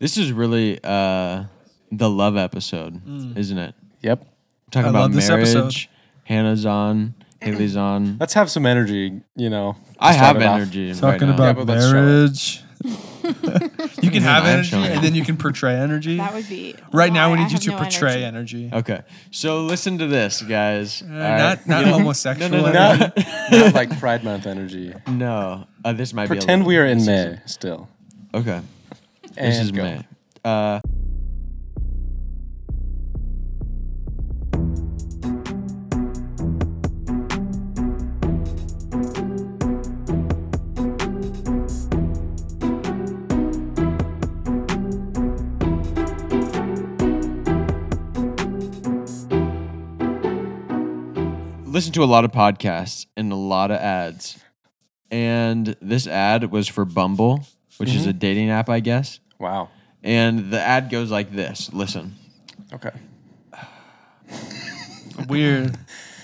This is really the love episode, isn't it? Yep. Talking I about love this marriage. episode. Hannah's on. Haley's on. Let's have some energy, I start have it off. energy Talking right now. about but let's show it. marriage. You can have I'm energy showing and then you can portray energy. That would be Right now, we I need you have to no portray energy. energy. Okay, so listen to this, guys. Not You know- homosexual. No. energy. Not like Pride Month energy. No, this might Pretend be. we are in this May isn't. still. Okay, this And is go. May. Listen to a lot of podcasts and a lot of ads. And this ad was for Bumble, which is a dating app, I guess. Wow. And the ad goes like this. Listen. Okay. Weird.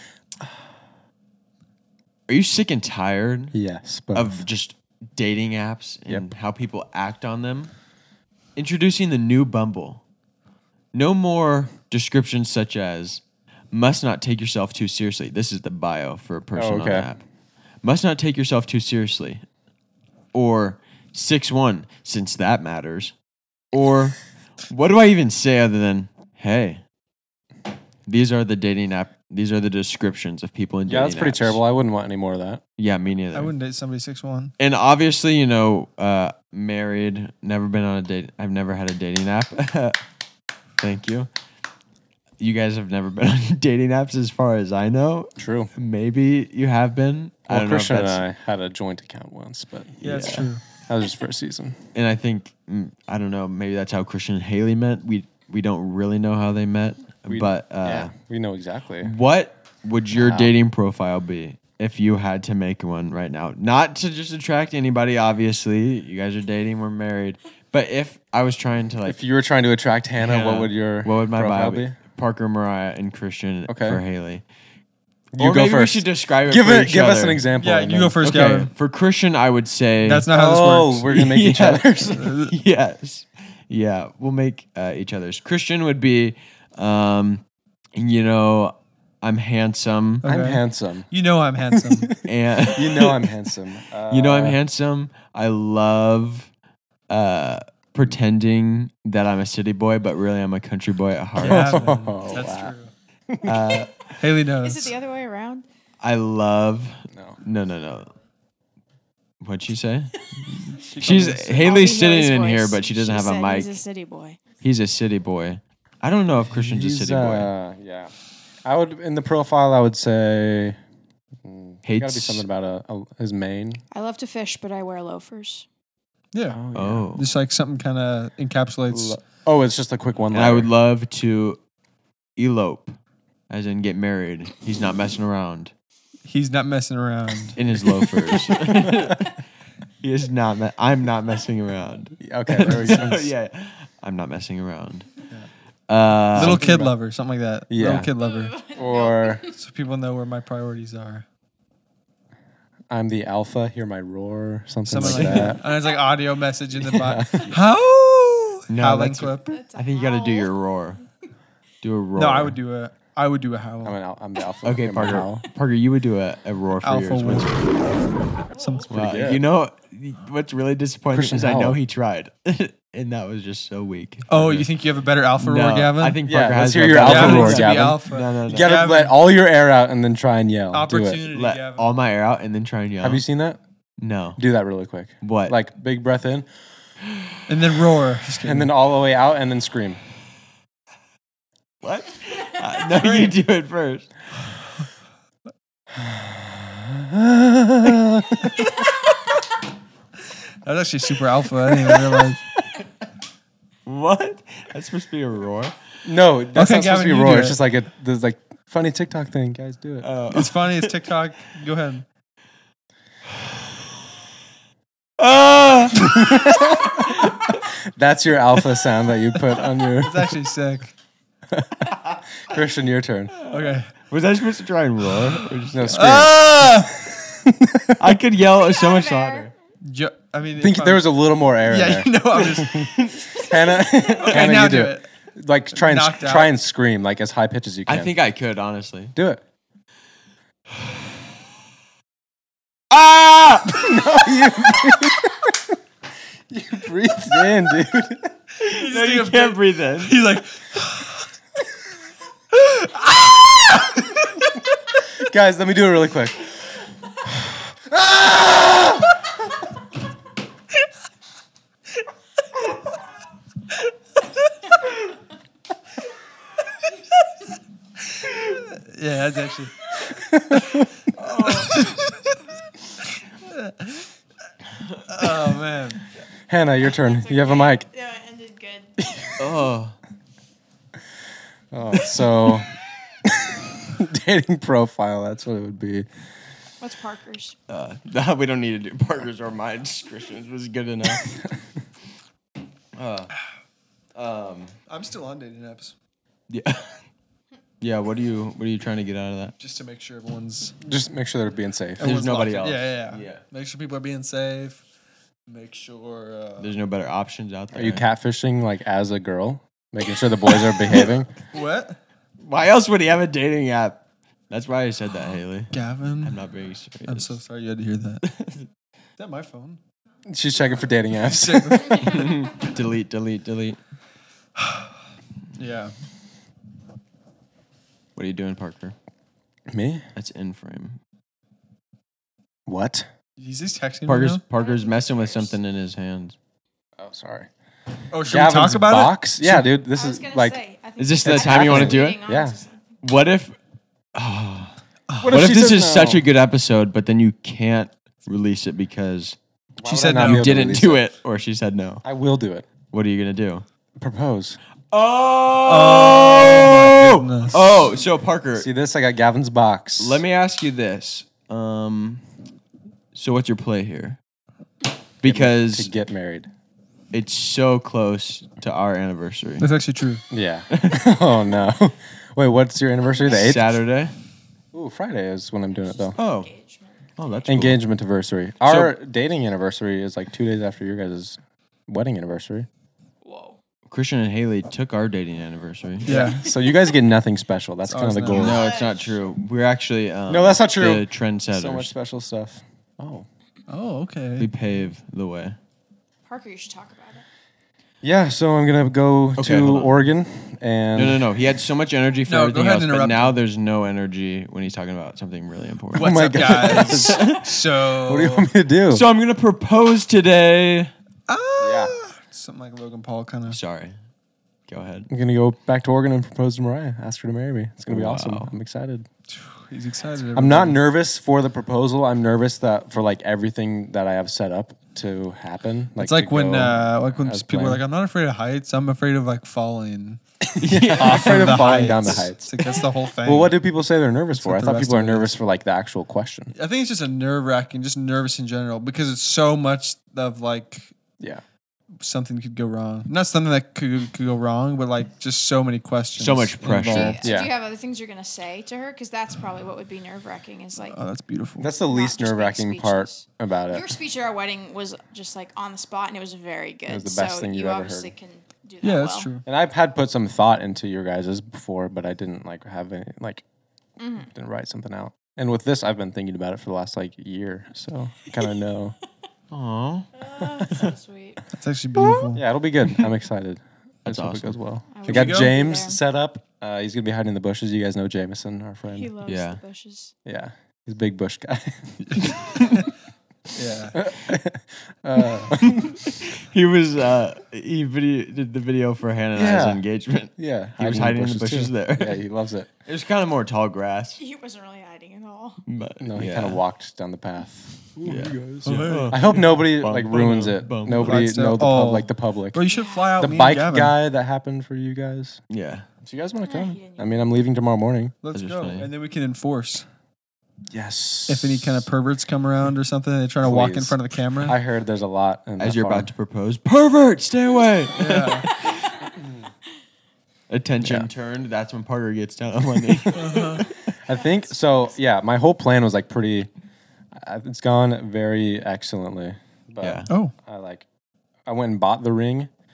Are you sick and tired Yes, but of just dating apps and how people act on them? Introducing the new Bumble. No more descriptions such as must not take yourself too seriously. This is the bio for a person on the okay. app. Must not take yourself too seriously. Or 6'1", since that matters. Or what do I even say other than, hey, these are the dating app. These are the descriptions of people in dating apps. yeah, that's pretty terrible. I wouldn't want any more of that. Yeah, me neither. I wouldn't date somebody 6'1". And obviously, married, never been on a date. I've never had a dating app. Thank you. You guys have never been on dating apps as far as I know. True. Maybe you have been. I Well, don't know if Christian and that's- I had a joint account once, but Yeah, it's true. that was just for a season. And I think, I don't know, maybe that's how Christian and Haley met. We don't really know how they met. But yeah, we know exactly. what would your dating profile be if you had to make one right now? Not to just attract anybody, obviously. You guys are dating, we're married. But if I was trying to If you were trying to attract Hannah, what would my profile bio be? Parker, Mariah, and Christian Okay. for Haley. You Or go maybe first. we should describe it Give for it. each Give us other. an example. Yeah, and you then- go first, Okay, Gavin. for Christian, I would say That's not how this works. we're gonna make each Yeah. other's. Yes. Yeah, we'll make each other's. Christian would be, I'm handsome. Okay. I'm handsome. You know I'm handsome. And You know I'm handsome. I'm handsome. I love pretending that I'm a city boy, but really I'm a country boy at heart. Yeah, man. Oh, That's wow. true. Haley knows. Is it the other way around? I love. No. No. What'd she say? Haley's Haley's sitting Haley's in here, voice. but she doesn't have a said mic. He's a city boy. He's a city boy. I don't know if Christian's a city boy. Yeah. I would in the profile. I would say gotta be Hates. something about his mane. I love to fish, but I wear loafers. Yeah. Oh. Just like something kind of encapsulates. Oh, it's just a quick one. And I would love to elope, as in get married. He's not messing around He's not messing around. in his loafers. He is not. I'm not messing around. Okay, there we go. So, yeah, I'm not messing around. Little kid lover, something like that. Yeah. Little kid lover. Or So people know where my priorities are. I'm the alpha. Hear my roar. Something Something like that. And it's like audio message in the bot. How? No, Howling that's- clip. I think you got to do your roar. Do a roar. No, I would do a howl. I'm the alpha. Okay, Hear my Parker. howl. Parker, you would do a roar for Alpha yours. wolf. Something Wow, good. you know what's really disappointing Christian is I know Howell. he tried, and that was just so weak. Oh, you think you have a better alpha No, roar, Gavin? I think Yeah, Parker let's has hear a your better alpha Gavin roar, needs to be Gavin. alpha. No, no, no. You gotta Gavin. let all your air out and then try and yell. Do it. Opportunity, Let Gavin. all my air out and then try and yell. Have you seen that? No. Do that really quick. What? Like big breath in, And then roar. Just kidding. and then all the way out, and then scream. What? No, you do it first. That was actually super alpha. I didn't even realize. What? That's supposed to be a roar. No, that's Okay, not supposed Gavin, to be you a roar. do It's it. just like there's like funny TikTok thing. Guys, do it. It's funny. It's TikTok. Go ahead. That's your alpha sound that you put on your It's actually sick. Christian. Your turn. Okay. Was I supposed to try and roar? Or just No, scream. I could yell so much louder. I mean, I think there was a little more air in Yeah, there. you know, I'm just. Hannah, Okay, Hannah, now you do it. Like try and Knocked out. try and scream like as high pitch as you can. I think I could, honestly. do it. Ah! You breathed in, dude. No, you can't breathe in. He's like, Guys, let me do it really quick. yeah, that's actually. Oh man. Hannah, your turn. You have a mic. Yeah, it ended good. Oh. Oh, so dating profile, that's what it would be. What's Parker's? We don't need to do Parker's or mine. Christian's was good enough. I'm still on dating apps Yeah. Yeah, what are you trying to get out of that? just to make sure everyone's. Just make sure they're being safe. everyone's nobody locked in. else. Yeah. Yeah. Make sure people are being safe. Make sure. There's no better options out there. Are you catfishing like as a girl? Making sure the boys are behaving? What? Why else would he have a dating app? That's why I said that, Haley. Gavin. I'm not being serious. I'm so sorry you had to hear that. Is that my phone? She's checking for dating apps. delete. Yeah. What are you doing, Parker? Me? That's in frame. What? He's just texting me now? Parker's messing with something in his hands. Oh, sorry. Oh, should we talk Gavin's about box? it? Yeah, dude. This I was is gonna like. say, I think Is this the It's time you want to do it? leading on Yeah. to something. What if What what if she this says is no? such a good episode, but then you can't release it because Why She would said I not no. be you able to didn't release do it, or she said no? I will do it. What are you gonna do? Propose. Oh, my goodness. oh. So Parker, See this? I got Gavin's box. let me ask you this. So what's your play here? Because to get married. it's so close to our anniversary. That's actually true. Yeah. Oh no. Wait, what's your anniversary? The 8th? Saturday. Ooh, Friday is when I'm doing it though. Oh, Engagement. oh, that's cool. Engagement anniversary. Our dating anniversary is like 2 days after your guys' wedding anniversary. Whoa. Christian and Haley took our dating anniversary. Yeah. So you guys get nothing special. That's kind of the ours goal. now. No, it's not true. We're actually No, that's not true. The trendsetters. So much special stuff. Oh. Oh, okay. We pave the way. Parker, you should talk about it. Yeah, so I'm gonna go Okay, to hold on. Oregon and No. He had so much energy for No, go everything ahead else, and but interrupt now him. there's no energy when he's talking about something really important. What's my up, God. guys? So. What do you want me to do? So I'm gonna propose today. Yeah. Something like Logan Paul kind of. Sorry. Go ahead. I'm gonna go back to Oregon and propose to Mariah. Ask her to marry me. It's gonna be awesome. Wow. I'm excited. He's excited. I'm not everybody. nervous for the proposal. I'm nervous that for like everything that I have set up to happen. It's like to when, go people as are planned. like, I'm not afraid of heights. I'm afraid of like falling. I'm afraid of falling down the heights. It's like, that's the whole thing. Well, what do people say they're nervous for? what I the thought rest people are of it nervous is. for like the actual question. I think it's just a nerve wracking, just nervous in general, because it's so much of like Yeah. something could go wrong. Not something that could go wrong, but like just so many questions. So much pressure. involved. So Yeah. do you have other things you're going to say to her? Because that's probably what would be nerve wracking is like Oh, that's beautiful. That's the least just being nerve wracking part speechless. about your it. speech at our wedding was just like on the spot and it was very good. was the best so thing you've you ever obviously heard. can do that yeah, well. that's true. And I've had put some thought into your guys's before, but I didn't like have any like Mm-hmm. didn't write something out. And with this, I've been thinking about it for the last like year, so I kind of know. Aww. So sweet. That's actually beautiful. Yeah, it'll be good. I'm excited. I That's just hope it awesome. goes well. I We wish got you go. James There. set up. He's gonna be hiding in the bushes. You guys know Jameson, our friend. He loves Yeah. the bushes. Yeah, he's a big bush guy. Yeah. He was did the video for Hannah and I's Yeah. engagement. Yeah, He was hiding in the bushes too. there. Yeah, he loves it. It was kind of more tall grass. He wasn't really hiding at all. But No, he yeah. kind of walked down the path. Yeah. hey. I hope nobody Bum, like bum, ruins bum, it. bum. Nobody That's know the- the oh. like the public. Bro, you should fly out. The me and bike Gavin. guy that happened for you guys. Yeah. So you guys want to Nah, come? he didn't I mean, I'm leaving tomorrow morning. Let's That's go, funny. and then we can enforce Yes. if any kind of perverts come around or something. They're trying to walk in Please. front of the camera. I heard there's a lot. In As that you're farm. about to propose, pervert, stay away. yeah. Attention Yeah. turned. That's when Parker gets down on one knee. I think so. Yeah, my whole plan was like pretty. It's gone very excellently. But Yeah. Oh. I went and bought the ring,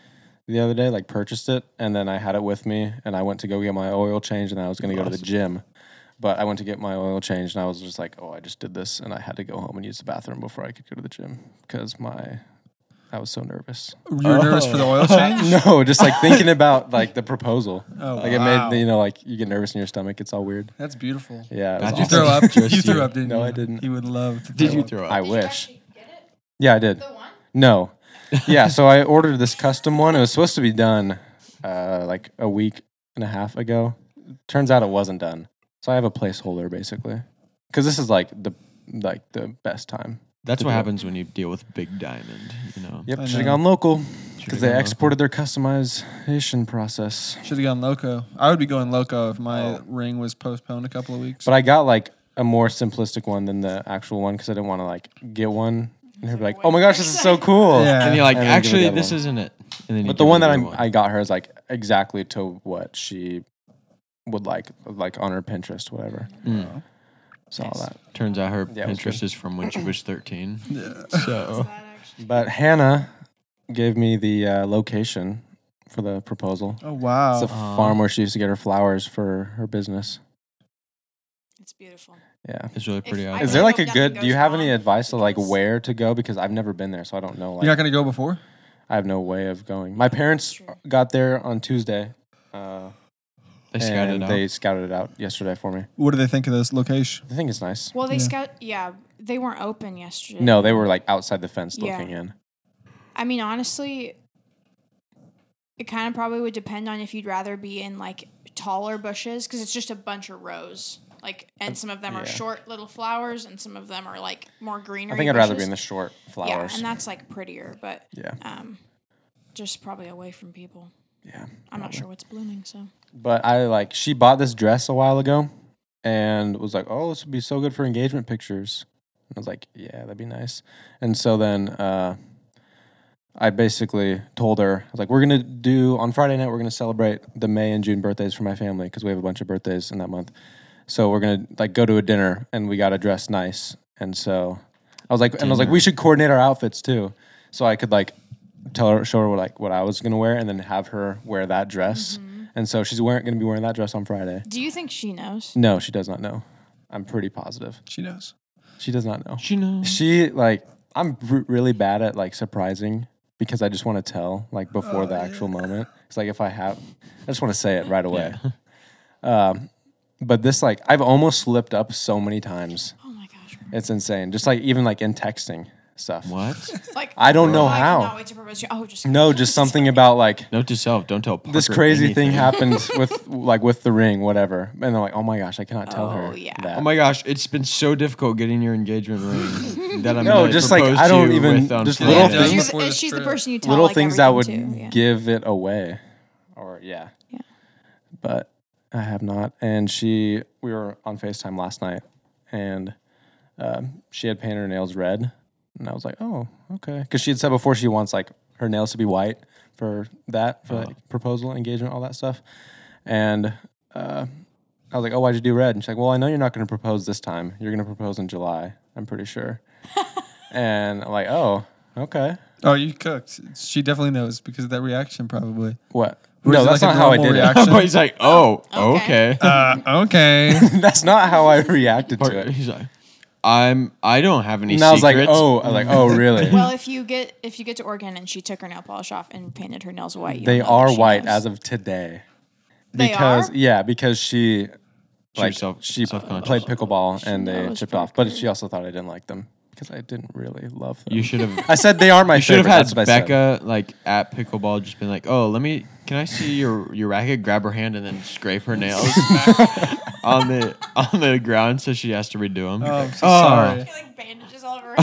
the other day, like purchased it, and then I had it with me, and I went to go get my oil change, and I was going to go to the gym. But I went to get my oil changed, and I was just like, oh, I just did this, and I had to go home and use the bathroom before I could go to the gym because I was so nervous. You were nervous for the oil change? No, just like thinking about like the proposal. Oh, like it wow. made like you get nervous in your stomach. It's all weird. That's beautiful. Yeah. It was Did Did you awesome. throw up? Just You threw you. up, didn't you? No, I didn't. He would love to Did throw you up. throw I up? wish. Get it? Yeah, I did. The one? No. Yeah, so I ordered this custom one. It was supposed to be done like a week and a half ago. Turns out it wasn't done. So I have a placeholder basically. Because this is like the best time. That's to what do it. happens when you deal with Big Diamond. You know. Yep, I should have know. gone local Should've because they gone local. exported their customization process. Should have gone loco. I would be going loco if my ring was postponed a couple of weeks. But I got like a more simplistic one than the actual one because I didn't want to like get one and her be like, "Oh my gosh, this is so cool!" Yeah. And you're like, And then give her actually, the other this one. isn't it. And then you But the give one her that the I got her is like exactly to what she would like on her Pinterest, whatever. Mm. Saw Nice. that. Turns out her Yeah, it was Pinterest good. is from when she was 13. Yeah. So That actually. But Hannah gave me the location for the proposal. Oh, wow. It's a farm where she used to get her flowers for her business. It's beautiful. Yeah. it's really pretty I awesome. Is really there like hope a nothing good? Do you goes have any wrong advice to like because- where to go? Because I've never been there, so I don't know. Like, You're not going to go before? I have no way of going. My parents True. got there on Tuesday. They scouted and it out. they scouted it out yesterday for me. What do they think of this location? I think it's nice. Well, they Yeah. they weren't open yesterday. No, they were like outside the fence Yeah. looking in. I mean, honestly, it kind of probably would depend on if you'd rather be in like taller bushes because it's just a bunch of rows. Like, and some of them are yeah. short little flowers, and some of them are like more greenery. I think I'd rather be bushes. in the short Yeah, flowers. and that's like prettier, but Yeah. just probably away from people. Yeah. I'm not sure what's blooming, so But she bought this dress a while ago and was like, "Oh, this would be so good for engagement pictures." And I was like, "Yeah, that'd be nice." And so then I basically told her, I was like, "We're going to do on Friday night, we're going to celebrate the May and June birthdays for my family because we have a bunch of birthdays in that month. So we're going to like go to a dinner and we got to dress nice." And so I was like, we should coordinate our outfits too. So I could like show her what I was going to wear and then have her wear that dress. And so she's going to be wearing that dress on Friday. do you think she knows? No, she does not know. I'm pretty positive. She knows. She does not know. She knows. She like I'm really bad at like surprising because I just want to tell like before the actual moment. It's like if I just want to say it right away. But this like I've almost slipped up so many times. Oh my gosh! Bro. It's insane. Just like even like in texting stuff. What? Like I don't know I how. cannot wait to propose to you. Oh, just No, just something about like Note to self: don't tell Parker this crazy thing anything. happened with the ring, whatever. And they're like, "Oh my gosh, I cannot tell her Oh, yeah. that." Oh my gosh, it's been so difficult getting your engagement ring that I'm No, gonna just, like, propose I don't to you even- with on just Friday. little Yeah, things. before this She's the trip. person you tell Little like, things that would everything to, yeah. give it away, or yeah. But I have not. And we were on FaceTime last night, and she had painted her nails red, and I was like, oh, okay, because she had said before she wants like her nails to be white for that, for like, proposal, engagement, all that stuff, and I was like, oh, why'd you do red? And she's like, well, I know you're not going to propose this time. You're going to propose in July. I'm pretty sure. And I'm like, oh, okay. Oh, you cooked. She definitely knows because of that reaction, probably. What? Was No, it that's like a not how I normal did reaction? But he's like, oh, Okay. okay. Okay. it. That's not how I reacted to it. He's like, I don't have any And I was like, secrets. oh, really? Well, if you get to Oregon and she took her nail polish off and painted her nails white, you'll They know that are she white knows. as of today. They Because are? because she like self- she self-conscious. played pickleball and they knows, chipped off. But Parker. she also thought I didn't like them because I didn't really love them. You should have. I said they are my You should have favorite. had That's what I said. Becca like at pickleball just been like, oh, can I see your racket? Grab her hand and then scrape her nails on the ground so she has to redo them. Oh, I'm so sorry. She like bandages all over her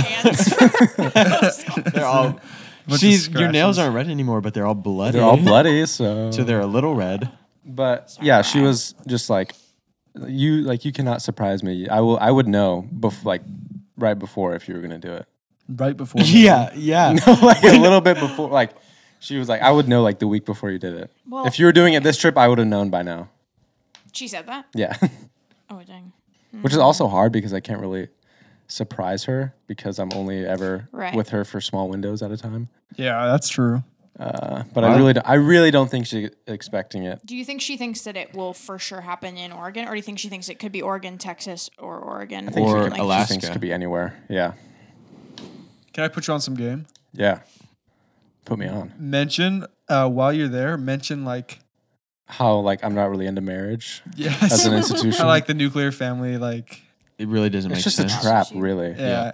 hands. They're all. Bunch See, of your nails scratches. aren't red anymore, but they're all bloody. They're all bloody, so So they're a little red. But yeah, she was just like you cannot surprise me. I would know right before if you were gonna do it. Right before. Yeah. Like a little bit before, like she was like, I would know like the week before you did it. Well- if you were doing it this trip, I would have known by now. She said that. Yeah, Oh dang. which is also hard because I can't really surprise her because I'm only ever Right. with her for small windows at a time. Yeah, that's true. But I really don't think she's expecting it. Do you think she thinks that it will for sure happen in Oregon, or do you think she thinks it could be Oregon, Texas, or Oregon? I think Or she Alaska. thinks it could be anywhere. Yeah. Can I put you on some game? Yeah. Put me on. Mention while you're there. Mention like How like I'm not really into marriage yes, as an institution. I like the nuclear family. Like It really doesn't it's make just sense. a trap, really. yeah.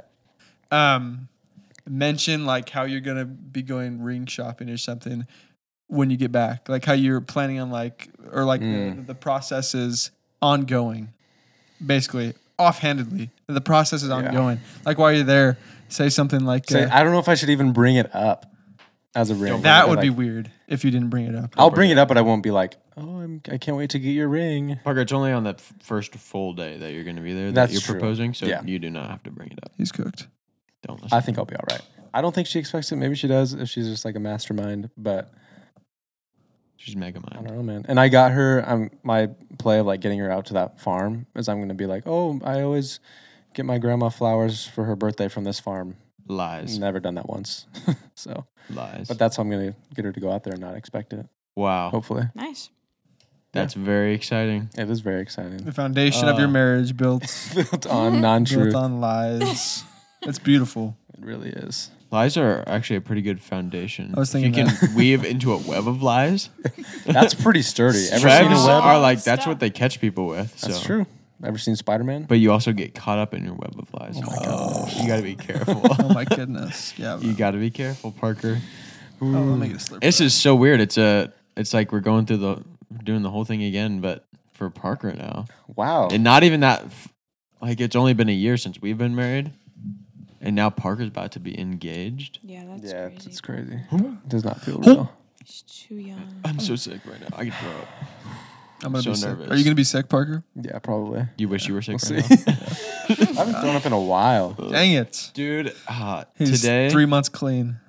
Mention like how you're gonna be going ring shopping or something when you get back. Like how you're planning on like or like the process is ongoing. Basically, offhandedly, the process is ongoing. Like while you're there, say something like Say, I don't know if I should even bring it up as a ring. that would Like, be weird if you didn't bring it up. I'll bring it up, but I won't be like, I can't wait to get your ring. Parker, it's only on the first full day that you're going to be there That's that you're true. proposing, so Yeah. you do not have to bring it up. He's cooked. Don't listen. I think I'll be all right. I don't think she expects it. Maybe she does if she's just like a mastermind, but She's mega I mind. don't know, man. And I got her. My play of like getting her out to that farm is I'm going to be like, I always get my grandma flowers for her birthday from this farm. Lies. Never done that once, so. Lies. But that's how I'm going to get her to go out there and not expect it. Wow. Hopefully, Nice. That's very exciting. it is very exciting. The foundation of your marriage built Built on non-truth. built on lies. It's beautiful. It really is. Lies are actually a pretty good foundation. I was If thinking you can weave into a web of lies. That's pretty sturdy. Ever Webs seen a web? are like that's Stop. what they catch people with. That's so. true. Ever seen Spider-Man? But you also get caught up in your web of lies. Oh my god! You got to be careful. Oh my goodness. Yeah. You got to be careful, Parker. Oh, let me get a slurp. This is so weird. It's like we're going through doing the whole thing again, but for Parker now, Wow. and not even that. Like it's only been a year since we've been married, and now Parker's about to be engaged. Yeah, that's Yeah, crazy. it's crazy. It does not feel real. He's too young. I'm so sick right now. I can throw up. I'm gonna so be sick. nervous. Are you gonna be sick, Parker? Yeah, probably. You wish you were sick We'll right see. now, I haven't thrown up in a while. Dang it. dude. He's Today, 3 months clean.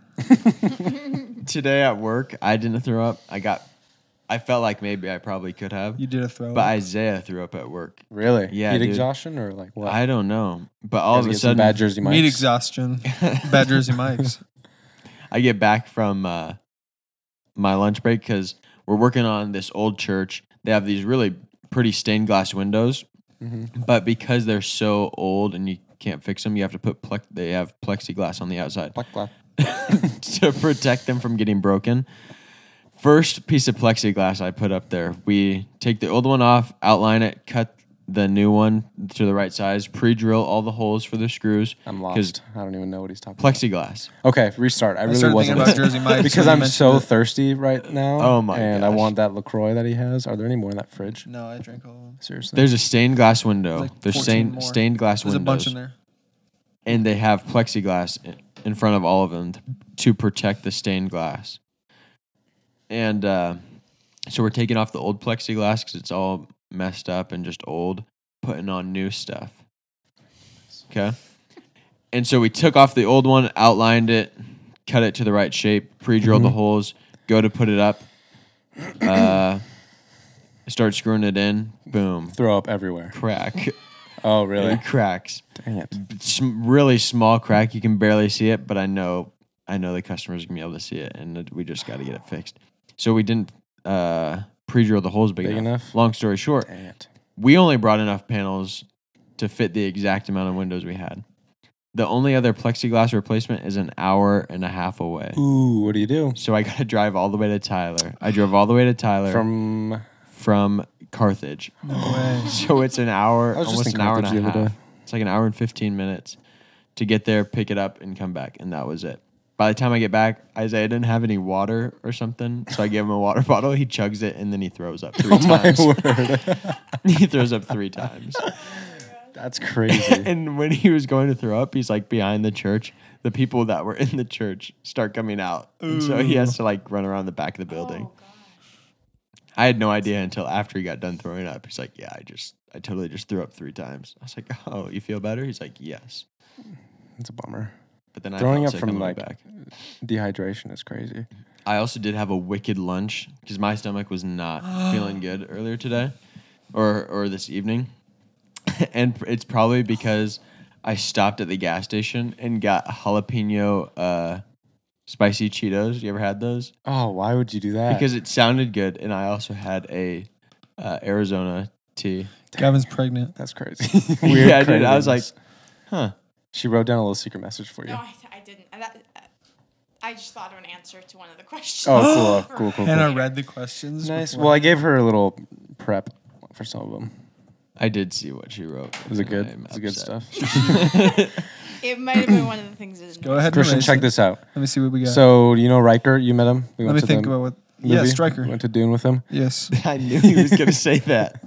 today at work, I didn't throw up. I felt like maybe I probably could have, You did a throw. but Isaiah threw up at work. Really? Yeah, Heat dude. exhaustion or like what? I don't know, but all Guys of a get some sudden, bad Jersey Meat Mike's. exhaustion. Bad Jersey Mike's. I get back from my lunch break because we're working on this old church. They have these really pretty stained glass windows, but because they're so old and you can't fix them, you have to put they have plexiglass on the outside Black, black. to protect them from getting broken. First piece of plexiglass I put up there, we take the old one off, outline it, cut the new one to the right size, pre-drill all the holes for the screws. I'm 'cause lost. I don't even know what he's talking about. Plexiglass. Okay, restart. I really started wasn't thinking about listening. Jersey Mike's because when you I'm mentioned so it. thirsty right now. Oh my And I gosh. want that LaCroix that he has. Are there any more in that fridge? No, I drank all of them. Seriously. There's a stained glass window. Like There's 14 more. stained glass There's a windows. bunch in there. And they have plexiglass in front of all of them to protect the stained glass. And so we're taking off the old plexiglass because it's all messed up and just old, putting on new stuff. Okay? And so we took off the old one, outlined it, cut it to the right shape, pre-drilled the holes, go to put it up, start screwing it in, boom, Throw up everywhere. crack. Oh, really? It cracks. Dang it. Really small crack. You can barely see it, but I know the customer's gonna be able to see it, and we just got to get it fixed. So we didn't pre-drill the holes big enough. Long story short, Dang it. we only brought enough panels to fit the exact amount of windows we had. The only other plexiglass replacement is an hour and a half away. Ooh, what do you do? So I got to drive all the way to Tyler. I drove all the way to Tyler from Carthage. No way. So it's an hour, I was just almost in an hour and Carthage a the other half. day. It's like an hour and 15 minutes to get there, pick it up, and come back. And that was it. By the time I get back, Isaiah didn't have any water or something. So I gave him a water bottle. He chugs it, and then he throws up 3 Oh, my times. word. He throws up 3 times. That's crazy. And when he was going to throw up, he's like behind the church. The people that were in the church start coming out. And so he has to like run around the back of the building. Oh, gosh. I had no idea until after he got done throwing up. He's like, yeah, I totally just threw up 3 times. I was like, oh, you feel better? He's like, yes. It's a bummer. But then I Throwing felt up sick from on the way like back. dehydration is crazy. I also did have a wicked lunch because my stomach was not feeling good earlier today or this evening. And it's probably because I stopped at the gas station and got jalapeno Spicy Cheetos. You ever had those? Oh, why would you do that? Because it sounded good, and I also had a Arizona tea. Gavin's pregnant. that's crazy. Yeah, dude. I was like, cravings. huh. She wrote down a little secret message for you. No, I didn't. I just thought of an answer to one of the questions. Oh, cool. Cool. Hannah read the questions. Nice. before. Well, I gave her a little prep for some of them. I did see what she wrote. Was it good? I'm Was it good upset. stuff? It might have been one of the things. That Go ahead. Christian, erase check it. this out. Let me see what we got. So, you know Riker? You met him? We let me to think the about what. Yeah, movie? Striker. Went to Dune with him. Yes. I knew he was going to say that.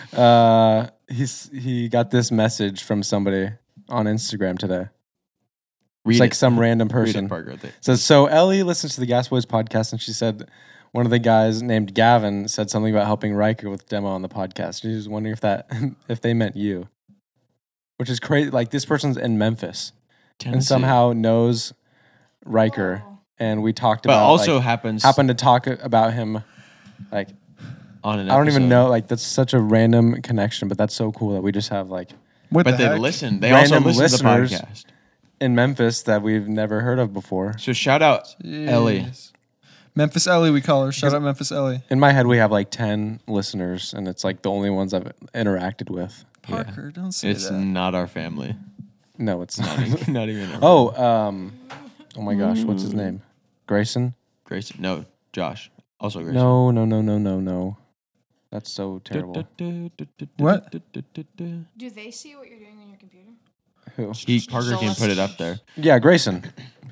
He got this message from somebody on Instagram today. Read It's like it. some random Read person. it, Parker. Says, so Ellie listens to the Gas Boys podcast, and she said one of the guys named Gavin said something about helping Riker with demo on the podcast. She was wondering if they meant you, which is crazy. Like, this person's in Memphis and Tennessee. somehow knows Riker, Wow. and we talked But about also like, happened happened to talk about him. Like, on an I don't even episode. know. Like, that's such a random connection, but that's so cool that we just have like What But the they heck? listen. They also Random listen listeners. to the podcast. in Memphis that we've never heard of before. So shout out Ellie. Jeez. Memphis Ellie, we call her. Shout out Memphis Ellie. In my head, we have like 10 listeners, and it's like the only ones I've interacted with. Parker, don't say It's that. not our family. No, it's Not not. even, not even our Oh my gosh, what's his name? Grayson? Grayson. No, Josh. Also Grayson. No. That's so terrible. What? Do they see what you're doing on your computer? Who? Parker can put it up there. Yeah, Grayson.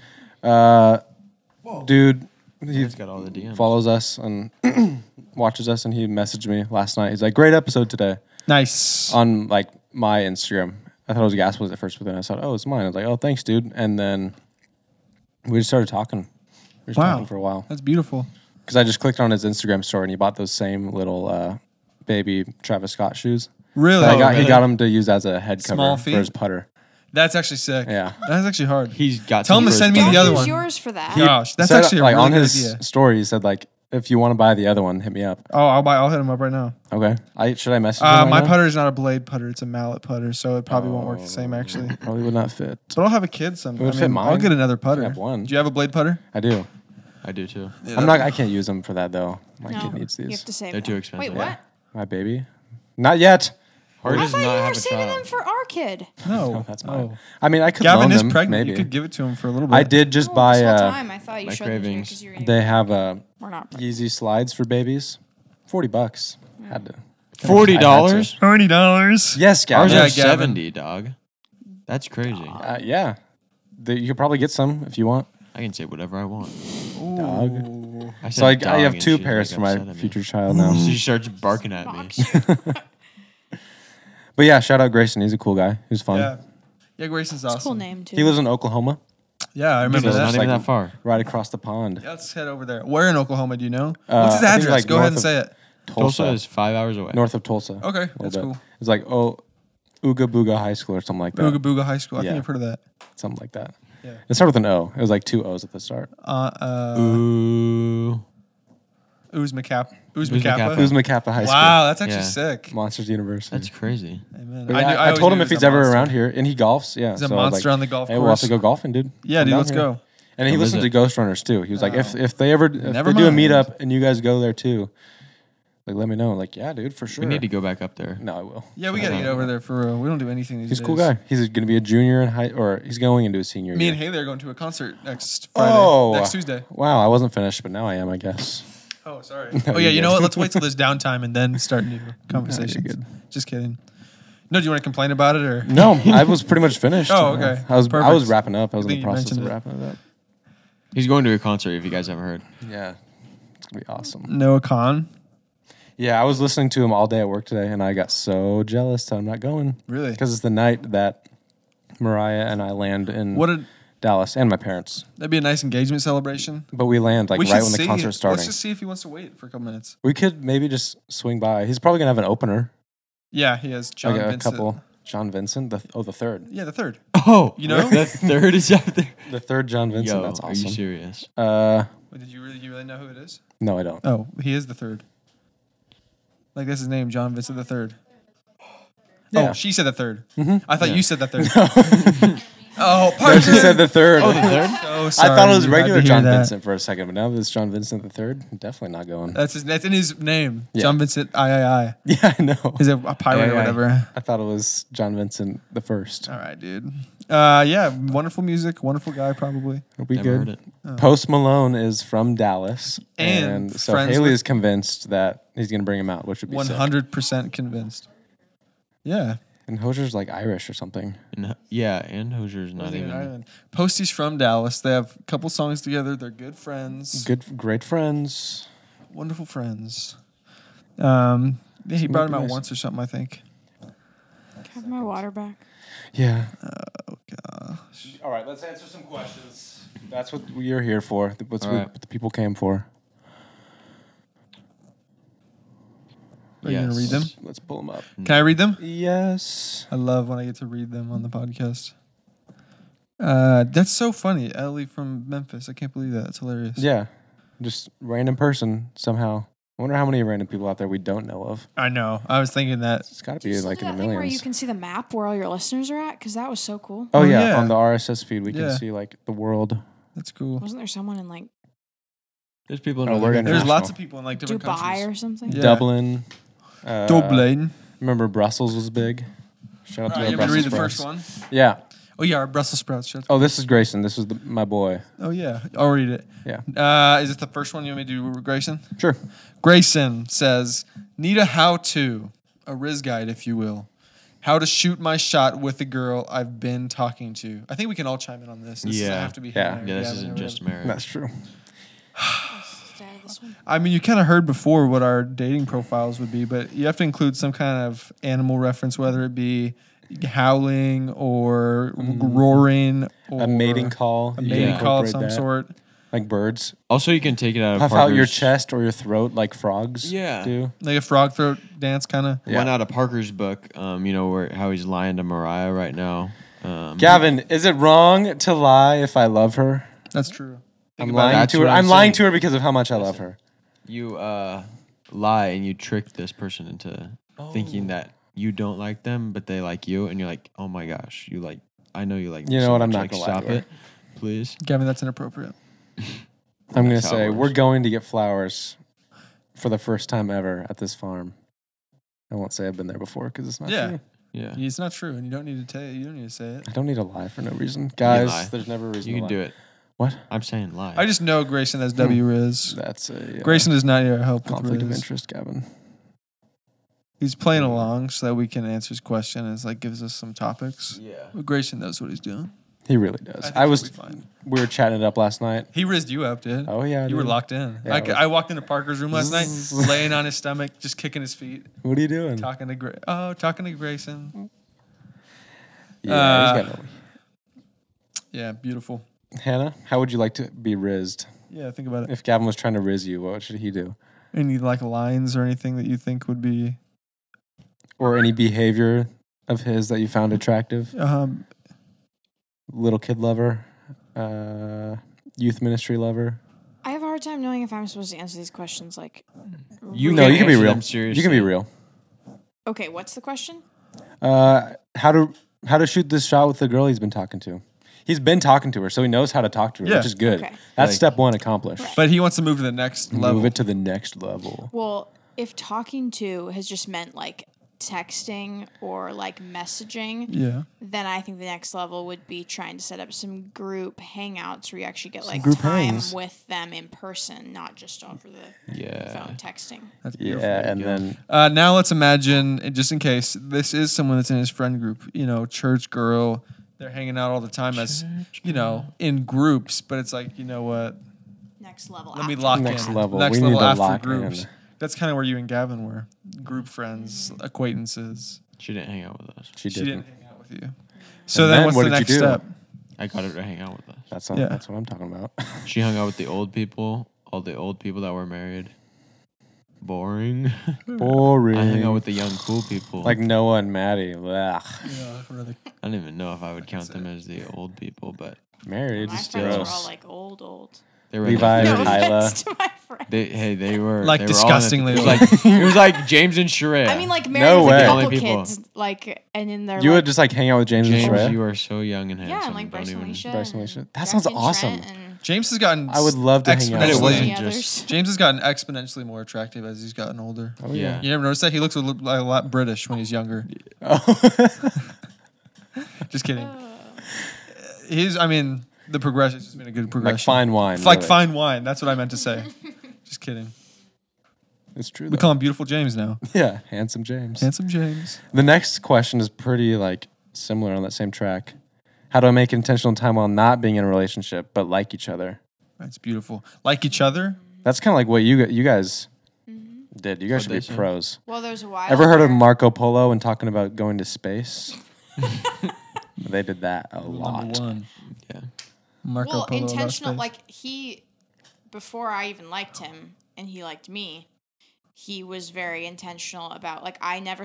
Dude, he He's got all the DMs. follows us and watches us, and he messaged me last night. He's like, "Great episode today." Nice. On like my Instagram. I thought it was Gas was at first, but then I thought, oh, it's mine. I was like, oh, thanks, dude. And then we just started talking. We were just Wow. talking for a while. That's beautiful. Because I just clicked on his Instagram story, and he bought those same little baby Travis Scott shoes. Really? That He got him to use as a head cover Small for feet? his putter. That's actually sick. Yeah. That's actually hard. He's got. Tell him to send me Don't the other use one. yours for that. Gosh, that's Said, actually a like really on good his idea. story. He said like, if you want to buy the other one, hit me up. Oh, I'll hit him up right now. Okay. Should I message him right My now? putter is not a blade putter; it's a mallet putter, so it probably won't work the same actually. Probably would not fit. But I'll have a kid some. It would I fit mean, I'll mine. get another putter. have one. Do you have a blade putter? I do. I do too. I can't use them for that though. My No, kid needs you these. have to save They're them. too expensive. Wait, what? My baby. Not yet. Hard I does thought not you have were a saving child. them for our kid. No, That's mine. Oh. I mean, I could Gavin loan is them, pregnant. maybe. You could give it to him for a little bit. I did just Oh, buy. this whole time I thought you my showed them to me cravings. 'cause you were They have We're not pregnant. Yeezy slides for babies. $40. Had to. $40. $30. Yes, Ours Gavin. Yeah, are Gavin. 70, dog. That's crazy. Yeah. You could probably get some if you want. I can say whatever I want. Ooh. I said So I dog, have and 2 she's, pairs like, for my upset at me. future child now. So she starts barking at me. But yeah, shout out Grayson. He's a cool guy. He was fun. Yeah. Yeah, Grayson's awesome. Cool name too. He lives in Oklahoma, Yeah, I remember It's that. not even like- that far. right across the pond. Yeah, let's head over there. Where in Oklahoma do you know? What's his I think, address? like, Go ahead and north say it. Tulsa is 5 hours away. North of Tulsa. Okay, a little that's bit. cool. It's like Ooga Booga High School or something like that. Ooga Booga High School. I Yeah. think I've heard of that. Something like that. Yeah. It started with an O. It was like 2 O's at the start. Ooh. Ooze Macappa. Ooze Ooze Macappa. Macappa. Who's Macappa High School? Wow, that's actually Yeah. sick. Monsters University. That's crazy. Amen. But knew- yeah, I always told knew him he if was he's a ever monster. around here, and he golfs. Yeah, He's a so I was monster on the golf Hey, we'll have course. to go golfing, dude. Yeah, Come dude, down let's here. go. And he Come listens to visit. Ghost Runners too. He was like, Oh. if they ever Never do a mind. meetup and you guys go there too, like let me know. Like, yeah, dude, for sure. We need to go back up there. No, I will. Yeah, we got to get over there for real. We don't do anything these He's days. a cool guy. He's going to be a junior in high, or he's going into a senior Me year. and Haley are going to a concert next Friday. Oh. Next Tuesday. Wow, I wasn't finished, but now I am, I guess. Oh, sorry. No, Oh, yeah, you're you know good. what? Let's wait till there's downtime and then start new conversations. good. Just kidding. No, do you want to complain about it or? No, I was pretty much finished. Oh, okay. I was Perfect. wrapping up. I was Good in thing the you process of mentioned it. wrapping it up. He's going to a concert if you guys haven't heard. Yeah, it's gonna be awesome. Noah Khan. Yeah, I was listening to him all day at work today, and I got so jealous that I'm not going. Really? Because it's the night that Mariah and I land in What a, Dallas, and my parents. that'd be a nice engagement celebration. But we land like we right should when the see. concert's starting. Let's just see if he wants to wait for a couple minutes. We could maybe just swing by. He's probably gonna have an opener, Yeah, he has John like a Vincent. couple. John Vincent, the third, Yeah, the third. Oh, You know? the third is up there. the third John Vincent. Yo, That's are you awesome. serious? Wait, did you really know who it is? No, I don't. Oh, he is the third. Like that's his name, John Vincent the third. Yeah. Oh, she said the 3rd. Mm-hmm. I thought Yeah. you said the third. Oh, No, Parker. she said the third. Oh, the third? Oh, so I sorry. thought it was you had to regular hear John that. Vincent for a second, but now that it's John Vincent III, definitely not going. That's in his name. Yeah. John Vincent III. Yeah, I know. He's a pirate or Aye, aye. whatever. I thought it was John Vincent the first. All right, dude. Yeah, wonderful music, wonderful guy, probably. It'll be Never good. heard it. Post Malone is from Dallas, And so friends Haley with- is convinced that he's going to bring him out, which would be sick. 100% convinced. Yeah. And Hosier's like Irish or something. And, and Hosier's not Living in even. Ireland. Posty's from Dallas. They have a couple songs together. They're good friends. Great friends. Wonderful friends. Yeah, he Some brought would him be out nice. once or something, I think. Have my water back. Yeah. Gosh. All right, let's answer some questions. That's what you're here for. That's All right. what the people came for. Are you going to read them? Let's pull them up. Can I read them? Yes. I love when I get to read them on the podcast. That's so funny. Ellie from Memphis. I can't believe that. That's hilarious. Yeah. Just random person somehow. I wonder how many random people out there we don't know of. I know. I was thinking that. It's got to Do you be still like do in that the thing where you millions. can see the map where all your listeners are at? Because that was so cool. Oh, Oh, yeah. yeah. On the RSS feed, we Yeah. can see like the world. That's cool. Wasn't there someone in like There's people in Oh, other we're gonna- countries. There's lots International. of people in like different Dubai countries. or something? Yeah. Dublin. Dublin. Remember Brussels was big? Shout out All to right, our you want me to read the Brussels first sprouts. one? Yeah. Oh, yeah, our Brussels sprouts. Shut Oh, this is Grayson. This is my boy. Oh, yeah. I'll read it. Yeah. Is it the first one you want me to do, Grayson? Sure. Grayson says, need a how-to, a Riz guide, if you will. How to shoot my shot with the girl I've been talking to. I think we can all chime in on this. This doesn't Yeah. have to be Yeah. him or Yeah, this Gavin isn't or just whatever. marriage. That's true. This one. I mean, you kind of heard before what our dating profiles would be, but you have to include some kind of animal reference, whether it be howling or roaring or A mating call. a You mating can call of incorporate some that. sort. Like birds. Also, you can take it out of Puff out your Parker's- chest or your throat like frogs Yeah. do. Like a frog throat dance, kind of. Yeah. One out of Parker's book. Where how he's lying to Mariah right now. Gavin, is it wrong to lie if I love her? That's true. I'm about it. lying That's to her. what I'm I'm lying saying. to her because of how much I love her. You lie and you trick this person into thinking that you don't like them, but they like you, and you're like, oh my gosh, you like. I know you like. me You know so what, I'm much, not like, gonna lie stop to her. it, please. Gavin, that's inappropriate. I'm going to That's how it say, works. we're going to get flowers for the first time ever at this farm. I won't say I've been there before because it's not Yeah. true. Yeah, It's not true, and you don't need to tell you don't need to say it. I don't need to lie for no reason. lie. Guys, there's never a reason you to can lie. do it. What? I'm saying lie. I just know Grayson as W Riz. That's a Grayson does not need our help with conflict of Riz. interest, Gavin. He's playing along so that we can answer his question and like gives us some topics. yeah. But Grayson knows what he's doing. He really does. think I he'll was. be fine. We were chatting it up last night. He rizzed you up, dude. Oh yeah, You were dude. locked in. Yeah, I walked into Parker's room last night, laying on his stomach, just kicking his feet, What are you doing? talking to Grayson. Yeah, he's got no. Yeah, beautiful. Hannah, how would you like to be rizzed? Yeah, think about it. If Gavin was trying to rizz you, what should he do? Any like lines or anything that you think would be Or any behavior of his that you found attractive? Little kid lover, youth ministry lover. I have a hard time knowing if I'm supposed to answer these questions. Like, You No, can you can be answer real. them seriously. You can be real. okay, what's the question? How to shoot this shot with the girl he's been talking to. He's been talking to her, so he knows how to talk to her, Yeah. which is good. Okay. That's Like- step one accomplished. but he wants to move to the next level. Move it to the next level. Well, if talking to has just meant like texting or like messaging, Yeah. then I think the next level would be trying to set up some group hangouts where you actually get like group time hangs. with them in person, not just over the Yeah. phone texting. That's beautiful. Yeah, and then Now let's imagine, just in case, this is someone that's in his friend group, church girl. They're hanging out all the time as, in groups, but it's like, you know what? Next level. Let me after lock that. Next in. level. Next We need level to after lock groups. in. That's kind of where you and Gavin were. Group friends, acquaintances. She didn't hang out with us. she She didn't. didn't hang out with you. So And then then what's what the did you next do? step? I got her to hang out with us. That's Yeah. that's what I'm talking about. She hung out with the old people, all the old people that were married. Boring. Boring. I hang out with the young, cool people. like Noah and Maddie. Ugh. Yeah, really. I don't even know if I would count them as the old people, but Married. My Just friends were gross. all like old. they were in Levi their and No 30s. Tyler. offense to my friends. They were Like, they were disgustingly It was like it was like James and Sheree. I mean, like No married with way. a Only couple people. kids, like, and in their You like, would just like hang out with James, James, and Shrey? you are so young and handsome. yeah, and like Don't Bryce and even- Alicia. Bryce and and Alicia. That Jack sounds and awesome. Trent and James has gotten. I would love to hang out And it with wasn't him. many just- others. James has gotten exponentially more attractive as he's gotten older. Oh, Yeah. You never noticed that? He looks a lot British when he's younger. Oh. Just kidding. The progression's just been a good progression. Like fine wine. Like really. fine wine. That's what I meant to say. Just kidding. It's true. We though. call him Beautiful James now. Yeah, handsome James. Handsome James. The next question is pretty like similar on that same track. How do I make intentional time while not being in a relationship but like each other? That's beautiful. Like each other? That's kind of like what you guys did. You guys should What'd be they say? pros. Well, there's a while. Ever heard of where- Marco Polo and talking about going to space? They did that a lot. Number one. Yeah. Marco Well, Polo about intentional. space. Like before I even liked him, and he liked me. He was very intentional about like he never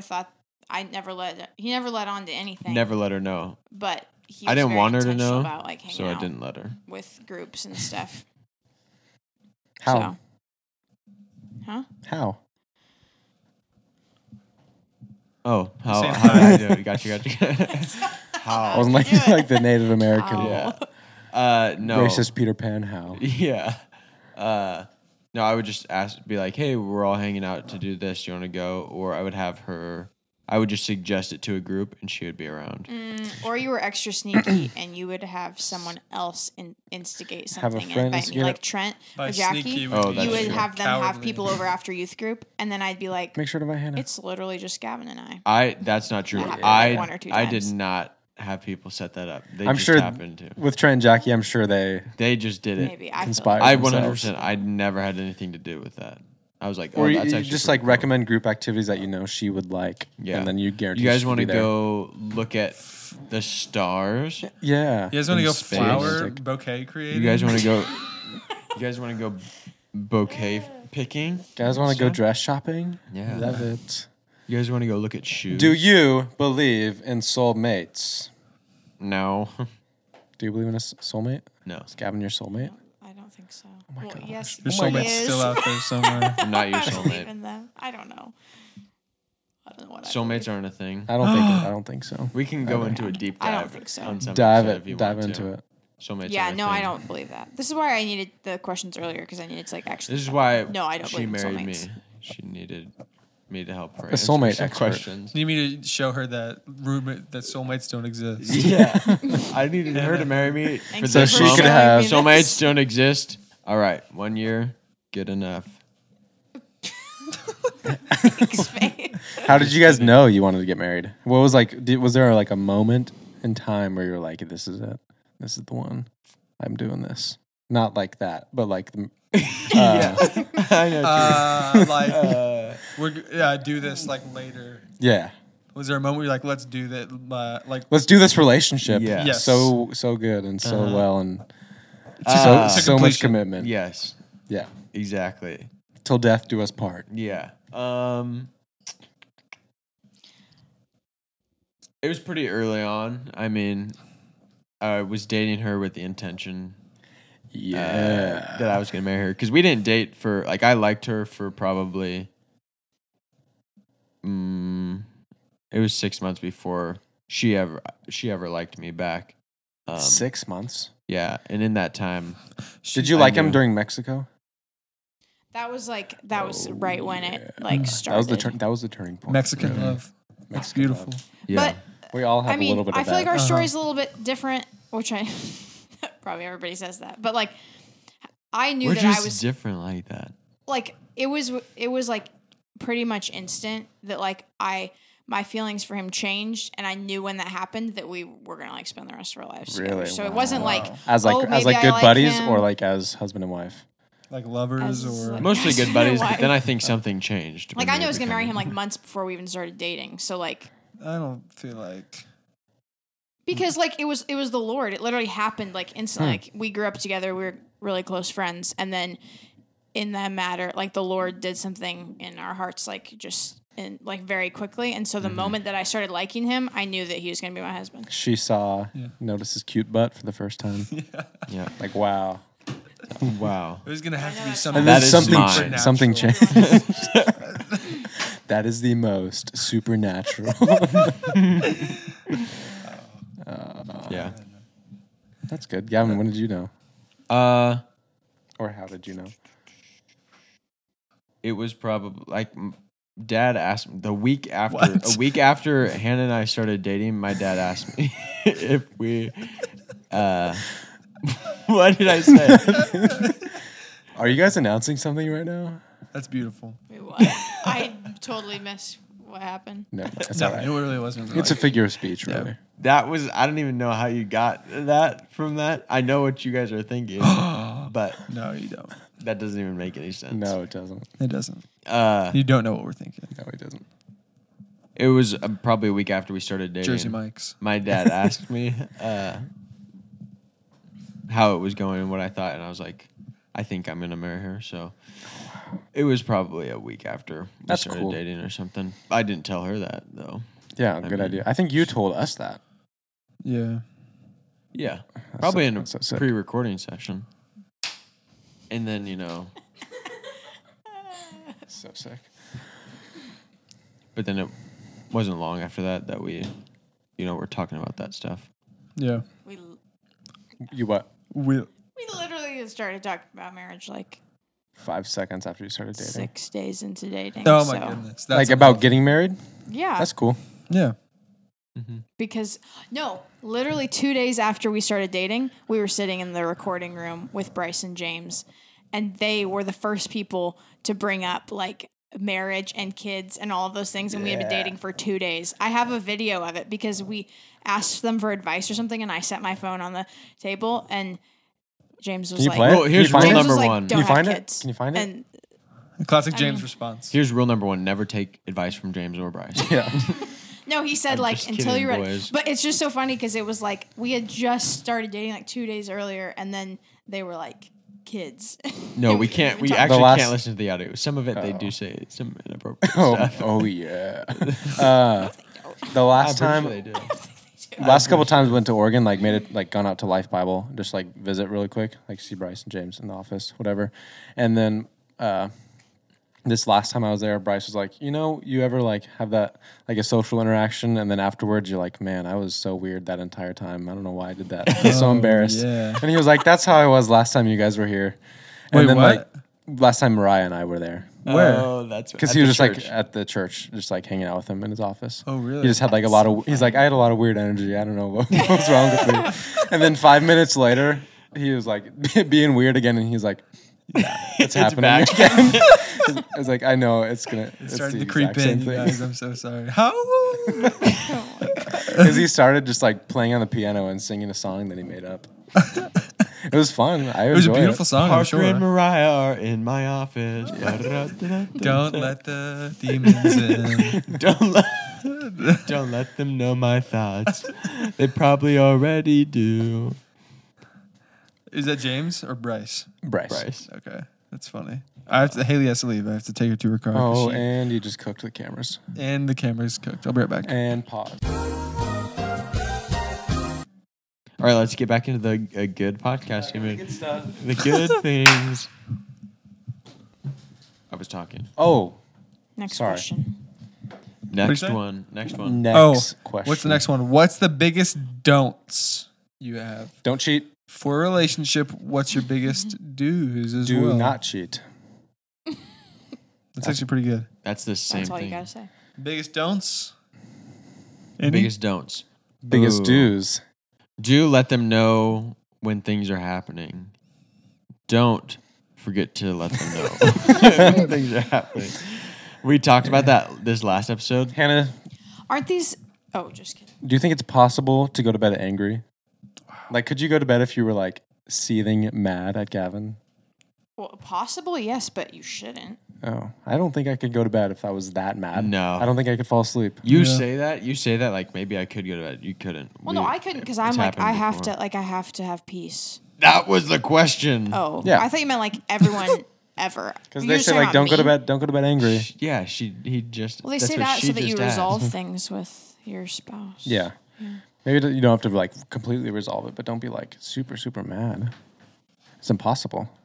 let on to anything. Never let her know. But he I was didn't very want her to intentional know, about like hanging so I out didn't let her. with groups and stuff. How? So. Huh? How? Oh, how Saying how did hi. I do it? Gotcha. I How? wasn't like do it. like the Native American How? Yeah. No. racist Peter Pan. How? Yeah. No, I would just be like, hey, we're all hanging out to do this. Do you want to go? Or I would have her. I would just suggest it to a group, and she would be around. Or you were extra sneaky and you would have someone else instigate Have a something and friend invite me, instigate like it? Trent By or Jackie. sneaky Oh, would that's You would true. have them have cowardly. people over after youth group, and then I'd be like, Make sure to buy Hannah. it's literally just Gavin and I. That's not true. That happened like one or two I did times. not have people set that up. They I'm just sure happened to. with Trent and Jackie, I'm sure they Just did it. Maybe I feel conspired. like I themselves. 100%. I never had anything to do with that. I was like, or oh, you, that's you actually just pretty like cool. recommend group activities that you know she would like. Yeah. And then you guarantee You guys she'd want be to there. go look at the stars? Yeah. You guys want to in go space. flower Like, bouquet creating? You guys want to go? You guys want to go bouquet picking? guys want to go Stuff? dress shopping? Yeah. Love it. You guys want to go look at shoes? Do you believe in soulmates? No. Do you believe in a soulmate? No. Is Gavin your soulmate? I don't think so. Oh my well, gosh. yes, Your Oh my soulmate's he still is. out there somewhere. I'm not your I believe soulmate. in them. I don't know. I don't know what I Soulmates believe. aren't a thing. I don't think so. We can go into a deep I dive. don't think so. On some Dive episode if you dive want into to. it. Soulmates. Yeah, aren't a no, I thing. don't believe that. This is why I needed the questions earlier because I needed to like actually. This is why No, I don't she believe in married me. soulmates. She needed me to help her. A soulmate some expert. questions. You need me to show her that rumor that soulmates don't exist. Yeah, I needed her to marry me for Thanks So this she for could moment. showing have- me this. Soulmates don't exist. All right, 1 year, good enough. Thanks, babe. How did you guys know you wanted to get married? What was like? Was there like a moment in time where you're like, "This is it. This is the one. I'm doing this." Not like that, but like, Yeah, I know. Like do this like later. yeah. Was there a moment where you're like, let's do that? Like Let's do this relationship. Yeah. Yes. So good and so well and Uh, so much completion. commitment. yes, Yeah. exactly. Till death do us part. Yeah. It was pretty early on. I mean, I was dating her with the intention that I was going to marry her because we didn't date for like I liked her for probably it was 6 months before she ever liked me back. 6 months. Yeah, and in that time, Did you I like him knew. during Mexico? That was right when it Yeah. like That started. was the turning point. Mexican really. love. It's Mexican beautiful. love. yeah, But We all have I mean, a little bit of I feel that. like our Uh-huh. story's a little bit different, which I probably everybody says that, but like I knew we're that just I was different like that. like it was like pretty much instant that like my feelings for him changed, and I knew when that happened that we were gonna like spend the rest of our lives together. Really? So it Wow. wasn't like as oh, maybe I good like buddies him. or like as husband and wife. Like lovers As, or like- Mostly good Husband buddies, and but then wife. I think something changed. like when I knew we I was gonna marry him became- like months before we even started dating. So like I don't feel like because like it was the Lord. It literally happened like instantly. Like we grew up together. We were really close friends, and then in that matter, like the Lord did something in our hearts, like just in like very quickly. And so the moment that I started liking him, I knew that he was going to be my husband. She noticed his cute butt for the first time. Yeah. Like, wow. Wow. It was gonna have I to know be that's something. That then is mine. something supernatural. changed. That is the most supernatural. Yeah. That's good. Gavin, when did you know? Or how did you know? It was probably like Dad asked me the week after. What? A week after Hannah and I started dating, my dad asked me if we. What did I say? Are you guys announcing something right now? That's beautiful. Wait, what? I totally missed what happened. No, that's No, all right. it really wasn't. It's a figure of speech, really. That was. I don't even know how you got that from that. I know what you guys are thinking, but No, you don't. that doesn't even make any sense. No, it doesn't. It doesn't. You don't know what we're thinking. No, it doesn't. It was probably a week after we started dating. Jersey Mike's. My dad asked me how it was going and what I thought, and I was like, I think I'm gonna marry her. So it was probably a week after we That's started cool. dating or something. I didn't tell her that though. Yeah, I good mean- idea. I think you told us that. Yeah. Yeah, probably in a that's so sick. pre-recording session. And then So sick. but then it wasn't long after that we, were talking about that stuff. Yeah. We You what? We. literally started talking about marriage like 5 seconds after you started dating. 6 days into dating. Oh my so- goodness. Like That's about getting married? Yeah. That's cool. Yeah. Because literally 2 days after we started dating, we were sitting in the recording room with Bryce and James, and they were the first people to bring up like marriage and kids and all of those things, and we had been dating for 2 days. I have a video of it because we asked them for advice or something, and I set my phone on the table, and James was Can you like, play it? Well, here's Can you rule find James it? number was like, one. Don't Can you find have it? kids. Can you find it? And Classic James mean- response. Here's rule number one: never take advice from James or Bryce. Yeah. no, he said I'm like just until kidding, you're ready. boys. But it's just so funny because it was like we had just started dating like 2 days earlier, and then they were like kids. No, And we didn't can't. even We talk actually The last- can't listen to the audio. Some of it they do say some inappropriate Oh, stuff. oh yeah. The last I'm time, pretty sure they do. last couple times we went to Oregon, like made it, like gone out to Life Bible, just like visit really quick, like see Bryce and James in the office, whatever. And then this last time I was there, Bryce was like, you ever like have that like a social interaction, and then afterwards you're like, man, I was so weird that entire time. I don't know why I did that. I was so embarrassed. yeah. And he was like, that's how I was last time you guys were here. And Wait, then what? like last time Mariah and I were there. Where? Oh, that's Because at he was the just church. like at the church, just like hanging out with him in his office. Oh, really? He just had like a lot of. He's like, I had a lot of weird energy. I don't know what was wrong with me. And then 5 minutes later, he was like being weird again, and he's like, yeah, it's happening back. again. I was like, I know it's gonna. It started to the creep exact same in, you thing. guys. I'm so sorry. How? Because he started just like playing on the piano and singing a song that he made up. It was fun. I It was a enjoyed beautiful song, I'm Parker sure. and Mariah are in my office. Don't let the demons in. Don't let them know my thoughts. They probably already do. Is that James or Bryce? Bryce. Okay, that's funny. Haley has to leave. I have to take her to her car. 'cause Oh, she- and you just cooked the cameras. and the camera's cooked. I'll be right back. And pause. All right, let's get back into the good podcast. The good things. I was talking. Oh, Next Sorry. question. Next say? one. Next one. next question. What's the next one? What's the biggest don'ts you have Don't cheat. for a relationship? What's your biggest do's as Do well? not cheat. That's actually pretty good. That's the same That's all thing. you gotta say. Biggest don'ts. Any? Biggest don'ts. Biggest Ooh. do's. Do let them know when things are happening. Don't forget to let them know when things are happening. We talked about that this last episode. Hannah, Aren't these? Oh, just kidding. do you think it's possible to go to bed angry? Like, could you go to bed if you were like seething mad at Gavin? Well, possible, yes, but you shouldn't. Oh, I don't think I could go to bed if I was that mad. No. I don't think I could fall asleep. You Yeah. say that. You say that like maybe I could go to bed. You couldn't. Well, no, I couldn't because I'm It's like happened before. I have to have peace. That was the question. Oh, Yeah. I thought you meant like everyone ever. Because You they just say talking like, don't go to about me? bed, don't go to bed angry. Yeah, he just. Well, they that's say what that she so that you just asked. resolve things with your spouse. Yeah. Maybe you don't have to like completely resolve it, but don't be like super, super mad. It's impossible.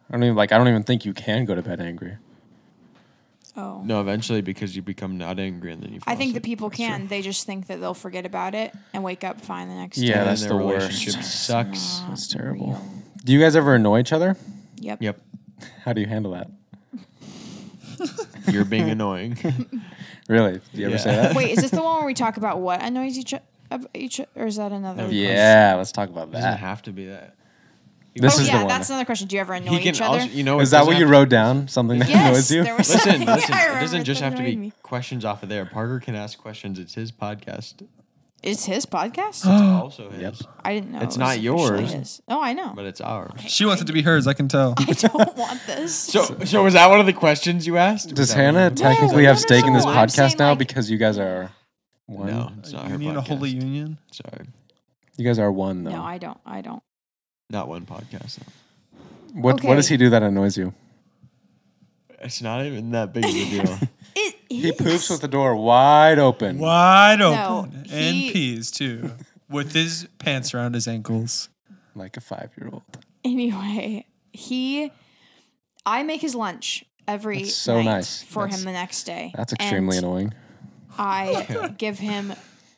I don't even think you can go to bed angry. Oh. No, eventually because you become not angry and then you fall I think that asleep. people can. They just think that they'll forget about it and wake up fine the next Yeah, day. And that's their the worst. relationship sucks. That's terrible. Do you guys ever annoy each other? Yep. Yep. How do you handle that? You're being annoying. Really? Do you ever Yeah. say that? Wait, is this the one where we talk about what annoys each or is that another? Yeah, let's talk about It doesn't that. have to be that. This Oh is yeah, the one. that's another question. Do you ever annoy He can each other? also, you know, Is it that doesn't what you have- wrote down? Something that Yes, annoys you? there was Listen, Yeah, I listen. It remember doesn't just that have to annoyed be me. questions off of there. Parker can ask questions. It's his podcast. It's his podcast. It's also his, Yep. I didn't know. It's it was not officially yours. his. Oh, I know. but it's ours. She wants it to be hers. I can tell. I don't want this. So was that one of the questions you asked? Does Was that one Hannah of the- technically no, have no, stake in this no. I'm saying, podcast now like- because you guys are one? No, it's not her You need a podcast. holy union. Sorry, You guys are one, though. No, I don't. I don't. not one podcast. What Okay. does he do that annoys you? It's not even that big of a deal. He poops with the door wide open. Wide No, open. he- And pees, too. With his pants around his ankles. Like a 5-year-old. Anyway, I make his lunch every That's so night nice. for That's- him the next day. That's extremely And annoying. I give him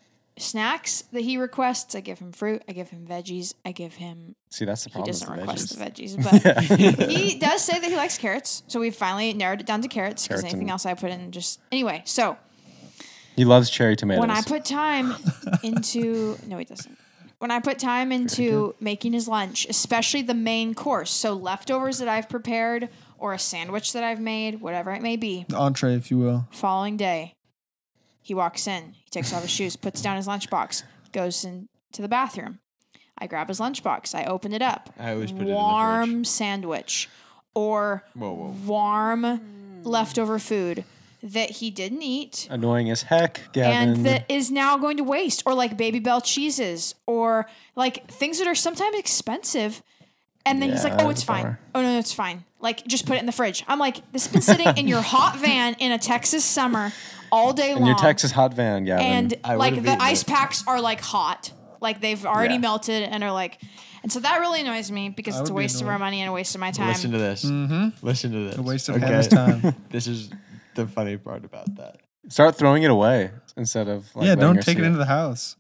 snacks that he requests. I give him fruit. I give him veggies. I give him. See, that's the He problem. doesn't with request the veggies. veggies, but he does say that he likes carrots. So we finally narrowed it down to carrots because Carrots anything and- else I put in just anyway. So He loves cherry tomatoes. when I put time into no, he doesn't. When I put time into making his lunch, especially the main course, so leftovers that I've prepared or a sandwich that I've made, whatever it may be, The entree, if you will. following day, he walks in, he takes off his shoes, puts down his lunchbox, goes into the bathroom. I grab his lunchbox, I open it up. I always put it in the warm sandwich or Whoa. warm leftover food that he didn't eat Annoying as heck, Gavin. and that is now going to waste, or like Baby Bell cheeses, or like things that are sometimes expensive. And then he's like, Yeah, "Oh, it's they fine. are. Oh no, it's fine. Like, just put it in the fridge." I'm like, "This has been sitting in your hot van in a Texas summer all day long." In your Texas hot van, Gavin. and I like would've the eaten ice it. packs are like hot, like they've already Yeah. melted and are like, and so that really annoys me because I it's a would be waste of our annoyed. money and a waste of my time. Listen to this. Mm-hmm. Listen to this. A waste of Hannah's time. This is the funny part about that. Start throwing it away instead of like, Yeah, letting don't her take see it into the house.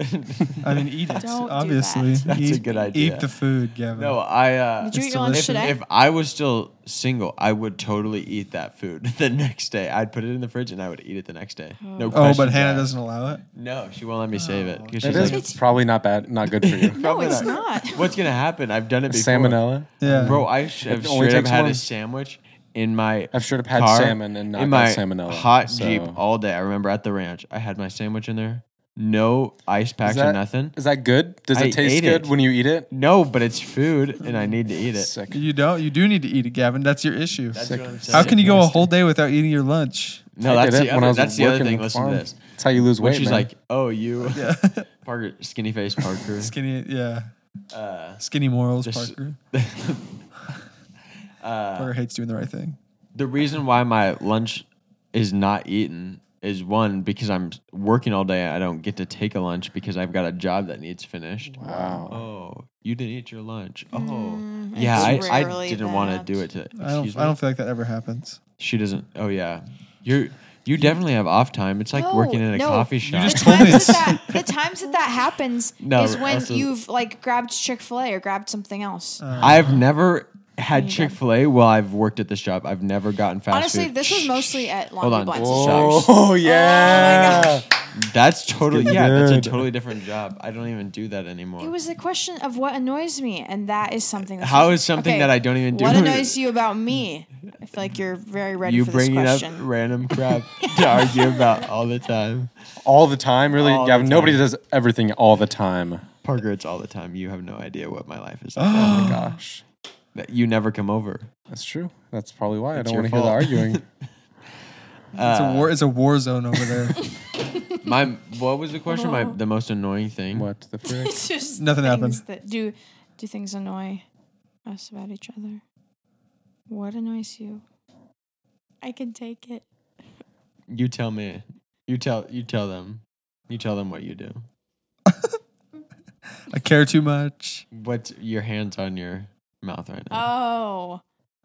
I mean, eat it. Don't do obviously. that. That's a eat, good idea. Eat the food, Gavin. No, I. Did you eat It's your lunch delicious. today? If I was still single, I would totally eat that food the next day. I'd put it in the fridge and I would eat it the next day. No Oh, questions but Hannah asked. doesn't allow it? No, she won't let me save it. 'cause It she's is like, probably not bad, not good for you. no, Probably it's not. not. what's gonna happen? I've done it before. Salmonella. Yeah. Bro, I have It only straight up takes had one. a sandwich in my I've sure have had car, salmon and not in got my salmonella. hot so- Jeep all day. I remember at the ranch, I had my sandwich in there. No ice packs or that- nothing. Is that good? Does I it taste ate good it. when you eat it? No, but it's food and I need to eat it. Sick. You don't. You do need to eat it, Gavin. That's your issue. That's Sick. what I'm saying. How can you go a nasty. whole day without eating your lunch? No, I that's did the it when I other, was that's the other working thing. the Listen to farm. this. That's how you lose When weight, she's man. like, "Oh, you Yeah. Parker, skinny face Parker." Skinny, yeah. Uh, Skinny morals, Just- Parker. Parker hates doing the right thing. the reason why my lunch is not eaten is one because I'm working all day. I don't get to take a lunch because I've got a job that needs finished. Wow. Oh, you didn't eat your lunch. Oh, Mm, yeah. it's I rarely didn't want to that. do it. To I don't feel like that ever happens. She doesn't. Oh yeah. You definitely have off time. It's like working in a coffee shop. just The told me times, it's- the times that happens No, is when also- you've like grabbed Chick-fil-A or grabbed something else. I've never had You Chick-fil-A while I've worked at this job. I've never gotten fast Honestly, food. this was mostly at Hold Laundry on. Blends. Whoa. Oh yeah. That's totally It's yeah. That's a good. totally different job. I don't even do that anymore. It was a question of what annoys me, and that is something. That's How is something that I don't even do? What annoys you about me? I feel like you're very ready You for this bringing up question. random crap to argue about all the time. All the time, really, All the Gavin. Nobody time. does everything all the time. Parker, it's all the time. You have no idea what my life is like. Oh my gosh, That you never come over. that's true. That's probably why I It's don't your want to hear the fault. arguing. It's a war zone over there. What was the question? The most annoying thing. What the frick? It's just Nothing things happened. That do things annoy us about each other? What annoys you? I can take it. You tell me. You tell them. You tell them what you do. I care too much. What's your hands on your mouth right now? Oh,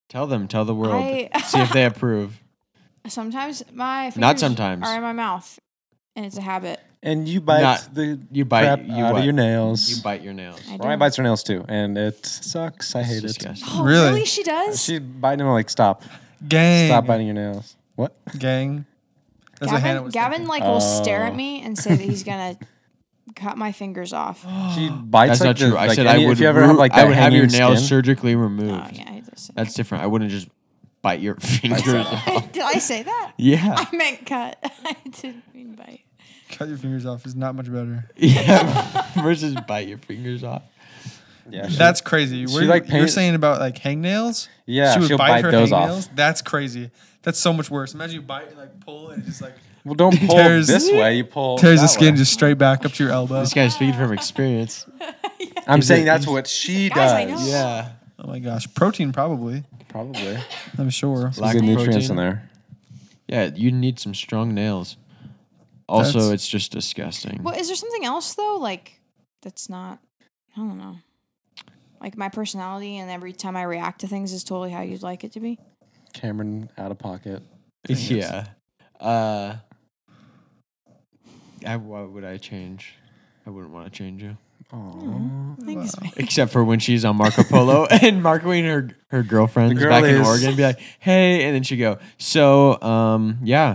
Tell the world. I- See if they approve. Sometimes my fingers Not sometimes. are in my mouth, and it's a habit. And you bite Not- the You bite. crap You out what? of your nails. You bite your nails. I Ryan do. bites her nails too, and it sucks. I It's hate it. disgusting. Oh, Really? really? She does. She's biting them like, stop Gang. biting your nails. What? Gang. That's what Hannah was Gavin thinking. like will stare at me and say that he's gonna cut my fingers off. She bites That's like not true. I like said any- I would. If you ever have like I that would have your hanging nails skin. surgically removed. Oh yeah, he does. That's different. I wouldn't just bite your fingers off. Did I say that? Yeah. I meant cut. I didn't mean bite. Cut your fingers off is not much better. Yeah. Versus bite your fingers off. Yeah, That's crazy. she, You're like, you're paint- saying about like hangnails? Yeah, she would she'll bite bite her those off. hangnails? That's crazy. That's so much worse. Imagine you bite and like pull and it just like well, don't pull Tears- this way. You pull tears the that skin way. just straight back up to your elbow. This guy's speaking from experience. I'm Is saying it- that's what she Guys, I does. know. Yeah. Oh my gosh, protein probably. Probably. I'm sure. Some Lack good of nutrients protein. in there. Yeah, you need some strong nails. Also, That's- it's just disgusting. Well, is there something else though? Like that's not. I don't know. Like my personality and every time I react to things is totally how you'd like it to be. Cameron out of pocket. Yeah. What would I change? I wouldn't want to change you. Aww. Thanks. Except for when she's on Marco Polo and Marco and her girlfriends The girl back in is- Oregon be like, hey, and then she'd go, so, yeah.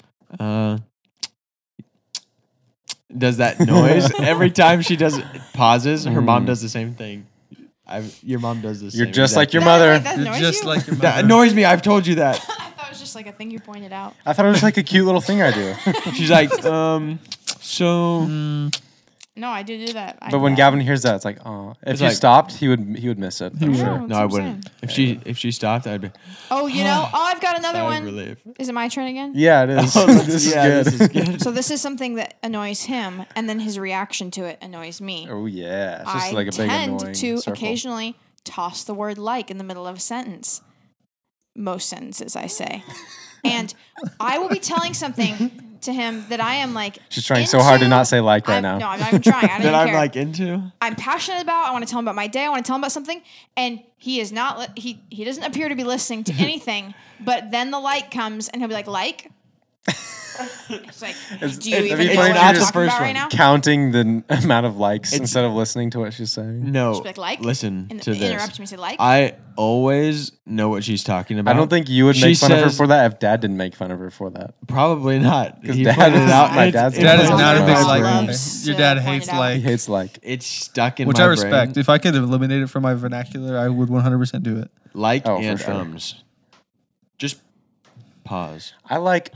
Does that noise every time she does pauses? Her mom does the same thing. Your mom does the same. You're just exact- like your mother. That You're annoys just you? like your That mother. annoys me. I've told you that. I thought it was just like a thing you pointed out. I thought it was like a cute little thing I do. She's like, so No, I do that. I But do when that. Gavin hears that, it's like, oh. If It's you like- stopped, he would miss it. I'm would. sure. That's no, what I I'm wouldn't. saying. If she stopped, I'd be Oh, you know, I've got another sigh of one. relief. Is it my turn again? Yeah, it is. Oh, this is yeah, good. this is good. So this is something that annoys him, and then his reaction to it annoys me. Oh yeah, it's just I like a big tend annoying to circle. occasionally toss the word like in the middle of a sentence. Most sentences, I say. And I will be telling something to him that I am like. She's trying so hard to into- not say like right I'm- now. No, I'm not even trying. I don't That even I'm care. like into. I'm passionate about. I want to tell him about my day. I want to tell him about something, and he is not. He doesn't appear to be listening to anything. But then the like comes, and he'll be like. It's like, do you it'd even be know funny what if I'm you just- talking about first right one. now? Counting the amount of likes It's- instead of listening to what she's saying. No, Just be like? listen And to this. interrupt me and say like. I always know what she's talking about. I don't think you would She make fun of her says- for that if Dad didn't make fun of her for that. Probably not. 'Cause He Dad pointed is- it out. my and dad's it's- Dad is It's not a in big my like. brain. Loves Your to dad point hates it out. like. He hates like. It's stuck in Which my I respect. brain. If I could eliminate it from my vernacular, I would 100% do it. Like Oh, for and sure. ums. Just pause. I like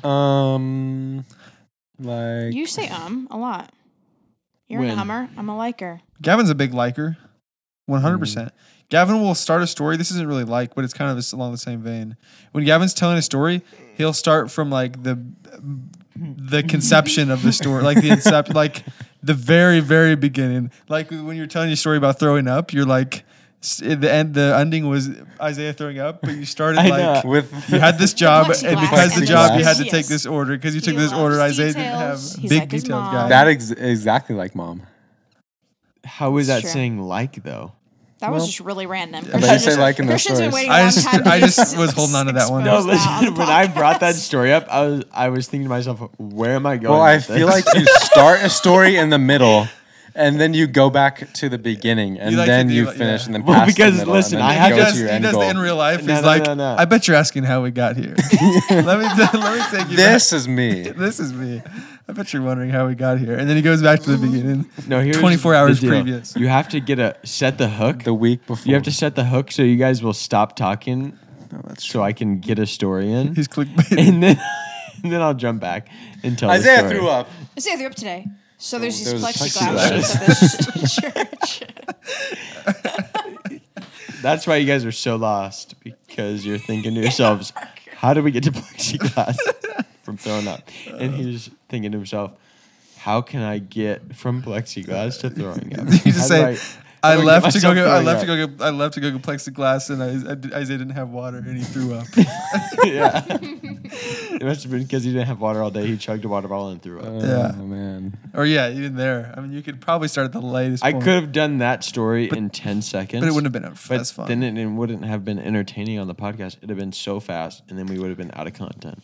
like You say a lot. You're When? a hummer. I'm a liker. Gavin's a big liker, 100%. Gavin will start a story. This isn't really like, but it's kind of along the same vein. When Gavin's telling a story, he'll start from like the conception of the story, like the incept, like the very very beginning. Like when you're telling your story about throwing up, you're like the ending was Isaiah throwing up, but you started I like know. with you had this job, plexiglass and because the and job you glass. had to Yes. take this order. Because you He took this loves order, Isaiah didn't have details. He's big like his details, mom. guy. that exactly like mom. How is It's that true. saying like though? That was Well, just really random. they Christian's say just- like in their Christian's been stories. waiting a long time to I just just was holding on to that one. No, expose that on listen. the When I brought that podcast. story up, I was thinking to myself, where am I going? Well, I with feel this? like you start a story in the middle, and then you go back to the beginning, and You like to then do you like- finish, yeah. and then Well, pass the because middle, listen, and then I you have go He to- does, to your he end does goal. the in real life. No, He's no, like, no, no. I bet you're asking how we got here. let me take you. This is me. back. This is me. I bet you're wondering how we got here. And then he goes back to the beginning. no, here's 24 the hours deal. previous. You have to set the hook. The week before. You have to set the hook so you guys will stop talking, No, that's so I can get a story in, He's clickbait. and then I'll jump back and tell. Isaiah the story. threw up. Isaiah threw up today. So there's there these was plexiglass sheets at this church. That's why you guys are so lost, because you're thinking to yourselves, how do we get to plexiglass from throwing up? And he's thinking to himself, how can I get from plexiglass to throwing up? You just How do say, I I'm gonna left get to go. myself I throwing left up. to go. I left to go get plexiglass, and Isaiah didn't have water, and he threw up. Yeah. It must have been because he didn't have water all day. He chugged a water bottle and threw up. Yeah. Oh man. Or yeah, even there. I mean, you could probably start at the latest. I point, could have done that story in 10 seconds. but it wouldn't have been But as fun. then it wouldn't have been entertaining on the podcast. It'd have been so fast, and then we would have been out of content.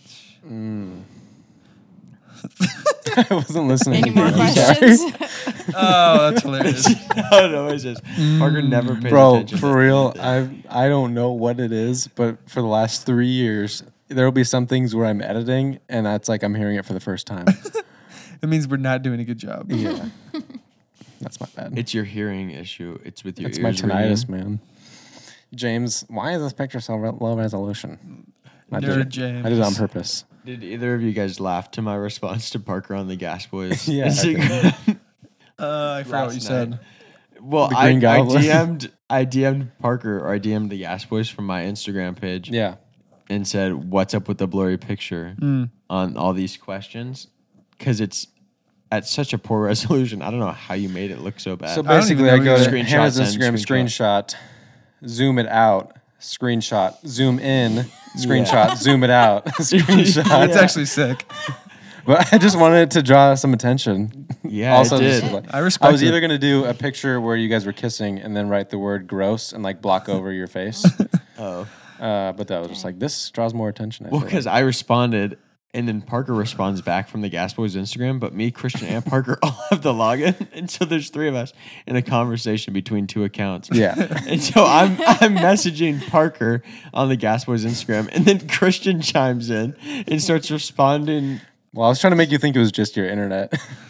I wasn't listening. Any more to you. questions? Oh, that's hilarious. No, it's just Parker never pays Bro, attention. for to real, anything. I don't know what it is, but for the last 3 years, there will be some things where I'm editing, and that's like I'm hearing it for the first time. It means we're not doing a good job. Yeah, that's my bad. It's your hearing issue. It's with your It's my ears tinnitus, ringing. man. James, why is this picture so low resolution? I did Nerd it. James. I did it on purpose. Did either of you guys laugh to my response to Parker on the Gas Boys? Yeah, I Instagram? I forgot what you Last said. night. Well, The I Green Goblin. DM'd Parker, or I DM'd the Gas Boys from my Instagram page Yeah. and said, "What's up with the blurry picture on all these questions?" Because it's at such a poor resolution. I don't know how you made it look so bad. So don't even basically, know I what go you're- to Screenshot, Hannah's send, Instagram, screenshot, zoom it out, screenshot, zoom in, screenshot, zoom it out, screenshot. It's actually sick. But I just wanted to draw some attention. Yeah, also, it did. just like- I respect I was it. either gonna do a picture where you guys were kissing and then write the word "gross" and like block over your face, Oh, but that was just like this draws more attention. I well, feel because like. I responded, and then Parker responds back from the Gas Boys Instagram, but me, Christian, and Parker all have the login, and so there's three of us in a conversation between two accounts. yeah, And so I'm messaging Parker on the Gas Boys Instagram, and then Christian chimes in and starts responding. well, I was trying to make you think it was just your internet.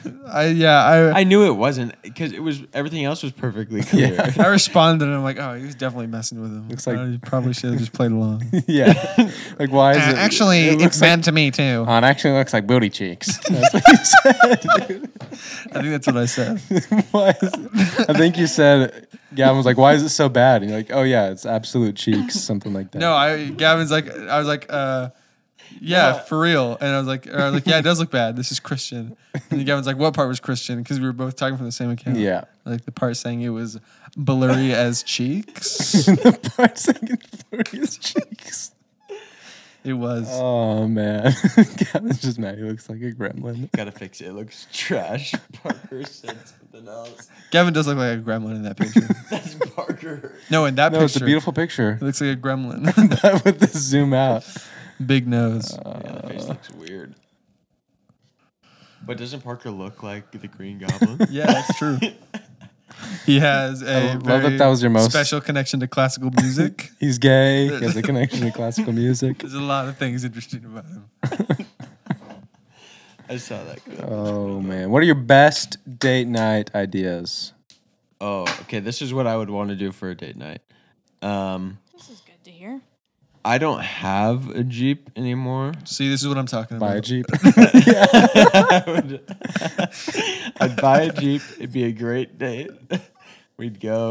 I knew it wasn't because it was everything else was perfectly clear. I responded and I'm like, oh, he was definitely messing with him. Looks like- You probably should have just played along. yeah, like why is it? Actually, it it's looks like, meant to me too. oh, it actually looks like booty cheeks. That's what you said. Dude. I think that's what I said. Why is it- I think you said Gavin was like, "Why is it so bad?" And you're like, "Oh yeah, it's absolute cheeks, something like that." No, Gavin's like, I was like, yeah, for real. And I was like, yeah, it does look bad. This is Christian. And Gavin's like, what part was Christian? Because we were both talking from the same account. Yeah. Like the part saying it was blurry as cheeks. the part saying his cheeks. It was. Oh man, Gavin's just mad. He looks like a gremlin. Gotta fix it. It looks trash. Parker said something else. Gavin does look like a gremlin in that picture. That's Parker. No, in that No, picture. it's a beautiful picture. It looks like a gremlin. With the zoom out. Big nose. Yeah, the face looks weird. But doesn't Parker look like the Green Goblin? Yeah, that's true. He has a love very that that was your most- special connection to classical music. He's gay. He has a connection to classical music. There's a lot of things interesting about him. I saw that. Clip. Oh man, what are your best date night ideas? Oh, okay. This is what I would want to do for a date night. This is good to hear. I don't have a Jeep anymore. See, this is what I'm talking about. Buy a Jeep. I'd buy a Jeep. It'd be a great date. We'd go.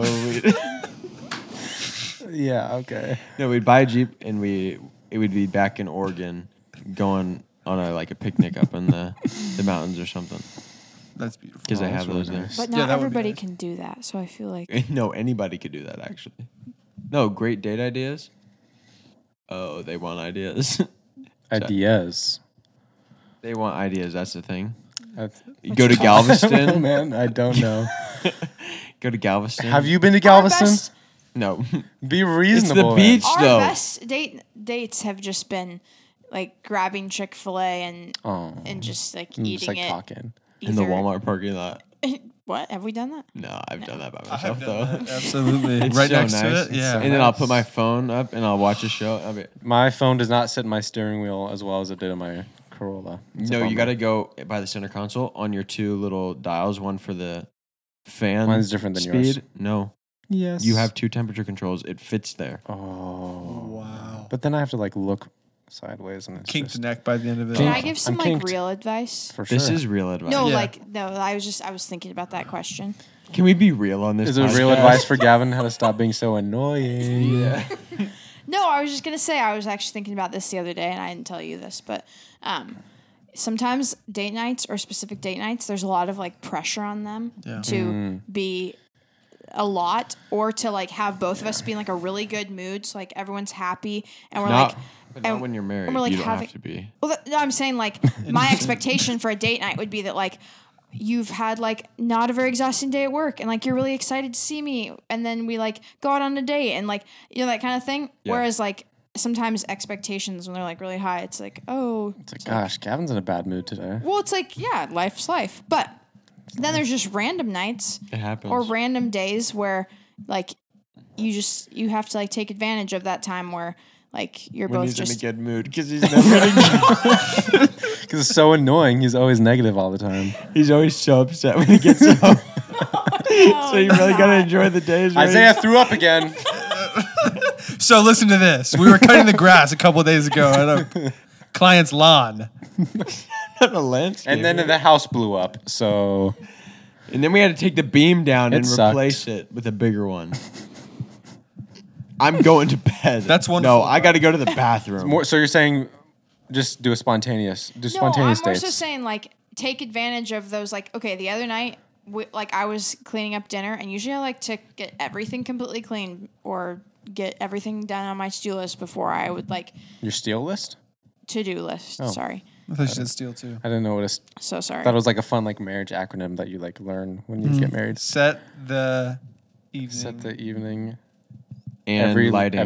Yeah. Okay. No, we'd buy a Jeep and it would be back in Oregon, going on a picnic up in the mountains or something. That's beautiful. Because I Oh, have that's really those there. nice. But Yeah, not that would be everybody nice. can do that. So I feel like No, anybody could do that actually. No, great date ideas. Oh, they want ideas. Ideas. They want ideas. That's the thing. That's- You go to Oh, Galveston. man, I don't know. Go to Galveston. Have you been to our Galveston? best, No. Be reasonable. beach. man. our though. best dates have just been like grabbing Chick-fil-A Oh, and just like I'm eating just like it. talking. In the either- Walmart parking lot. What? Have we done that? No, I've done that by I myself have though. done that. Absolutely. It's right so next nice. to It's it. Yeah. so And then I'll nice. put my phone up and I'll watch a show. I'll be, My phone does not sit in my steering wheel as well as it did in my Corolla. It's a no, you bummer. got to go by the center console on your two little dials. One for the fan. Mine's different than speed. yours. No, Yes. you have two temperature controls. It fits there. Oh. Wow. But then I have to like look sideways and it's Kinked just, neck by the end of it. Can Oh, I give some I'm like kinked. real advice? for sure. This is real advice. No, Yeah. I was thinking about that question. Can we be real on this? Is it real podcast? advice for Gavin how to stop being so annoying? Yeah. No, I was just gonna say I was actually thinking about this the other day, and I didn't tell you this, but sometimes date nights or specific date nights, there's a lot of like pressure on them Yeah. to be a lot, or to like have both of us be in like a really good mood, so like everyone's happy and we're Not, like. but not and- when you're married. we're, like, You don't having- have to be. Well, no, I'm saying like my expectation for a date night would be that like you've had like not a very exhausting day at work and like you're really excited to see me, and then we like go out on a date and like that kind of thing. Yeah. Whereas like sometimes expectations when they're like really high, it's like It's like, gosh, Gavin's in a bad mood today. well, it's like yeah, life's life. But then there's just random nights It happens. or random days where like you have to like take advantage of that time where like you're when both he's just in a good mood because he's never. Because it's so annoying. He's always negative all the time. He's always so upset when he gets home. So you really gotta enjoy the days. Right? Isaiah threw up again. So listen to this. We were cutting the grass a couple of days ago at a client's lawn. on a landscape. And then the house blew up. So And then we had to take the beam down It and sucked. replace it with a bigger one. I'm going to bed. That's wonderful. No, I got to go to the bathroom. more. So you're saying just do spontaneous No, I'm dates. more so saying like take advantage of those. Like, okay, the other night, like I was cleaning up dinner, and usually I like to get everything completely clean or get everything done on my to-do list before I would like Your steal list? to-do list. Oh. Sorry, I thought you said steal too. I didn't know what a so sorry. thought it was like a fun like marriage acronym that you like learn when you get married. Set the evening. Set the evening. and lighting.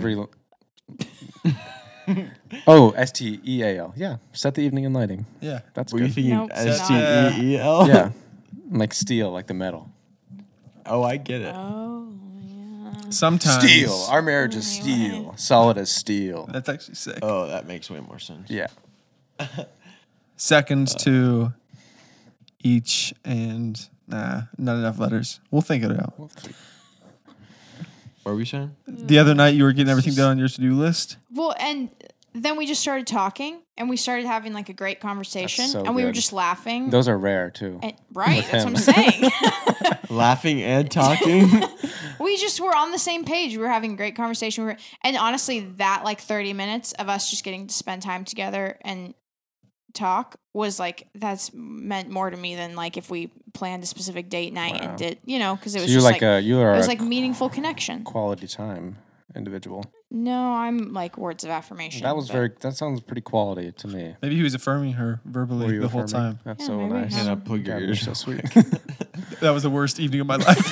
Oh, STEAL. Yeah. Set the evening in lighting. Yeah. That's Were you good. thinking Nope. STEEL? Yeah. Like steel, like the metal. Oh, I get it. oh yeah. Sometimes. Steel. Our marriage is Anyway. steel. Solid as steel. That's actually sick. Oh, that makes way more sense. Yeah. Seconds to each and not enough letters. We'll think it out. What were we saying? The other night you were getting everything done on your to-do list. Well, and then we just started talking, and we started having like a great conversation, so and we were good. just laughing. Those are rare too. And, right, that's him. what I'm saying. Laughing and talking. We just were on the same page. We were having a great conversation. And honestly, that like 30 minutes of us just getting to spend time together and talk was like, that's meant more to me than like if we planned a specific date night Wow. and did, because it So was you're just like like, a you are it was a like meaningful connection. quality time individual. No, I'm like words of affirmation. but- that sounds pretty quality to me. Maybe he was affirming her Were verbally you the whole affirming? time. That's Yeah, so maybe. nice. Yeah. Gavin, plug your Gavin, ears. you're so sweet. That was the worst evening of my life.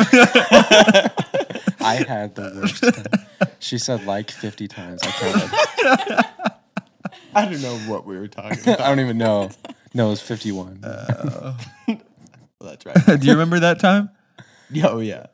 I had the worst time. She said like 50 times. I counted. I don't know what we were talking about. I don't even know. No, it was 51. Well, that's right. Do you remember that time? Oh, yeah.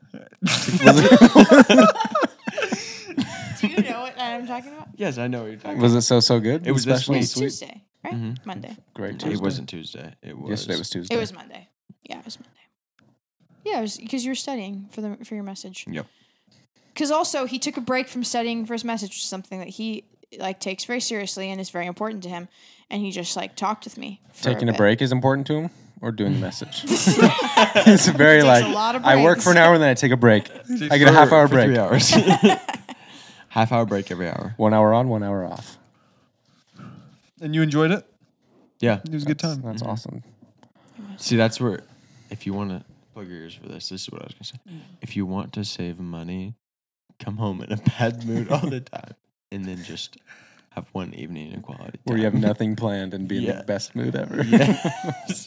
Do you know what I'm talking about? Yes, I know what you're talking Was it so good? It was this Especially week. It's sweet. Tuesday, right? Monday. Great about. Tuesday. It wasn't Tuesday. It was. Yesterday was Tuesday. It was Monday. Yeah, it was Monday. Yeah, it was because you were studying for your message. Yep. Because also he took a break from studying for his message, which is something that he like takes very seriously and is very important to him. And he just like talked with me. For Taking a bit. break is important to him, or doing the message. It's very Takes like a lot of I work breaks. for an hour and then I take a break. I get a half hour For break. 3 hours. Half hour break every hour. 1 hour on, 1 hour off. And you enjoyed it? Yeah. It was a good time. That's awesome. See, that's where, if you want to plug your ears for this is what I was going to say. If you want to save money, come home in a bad mood all the time and then just have one evening in quality time. Where you have nothing planned and be in Yeah. the best mood ever. Yes.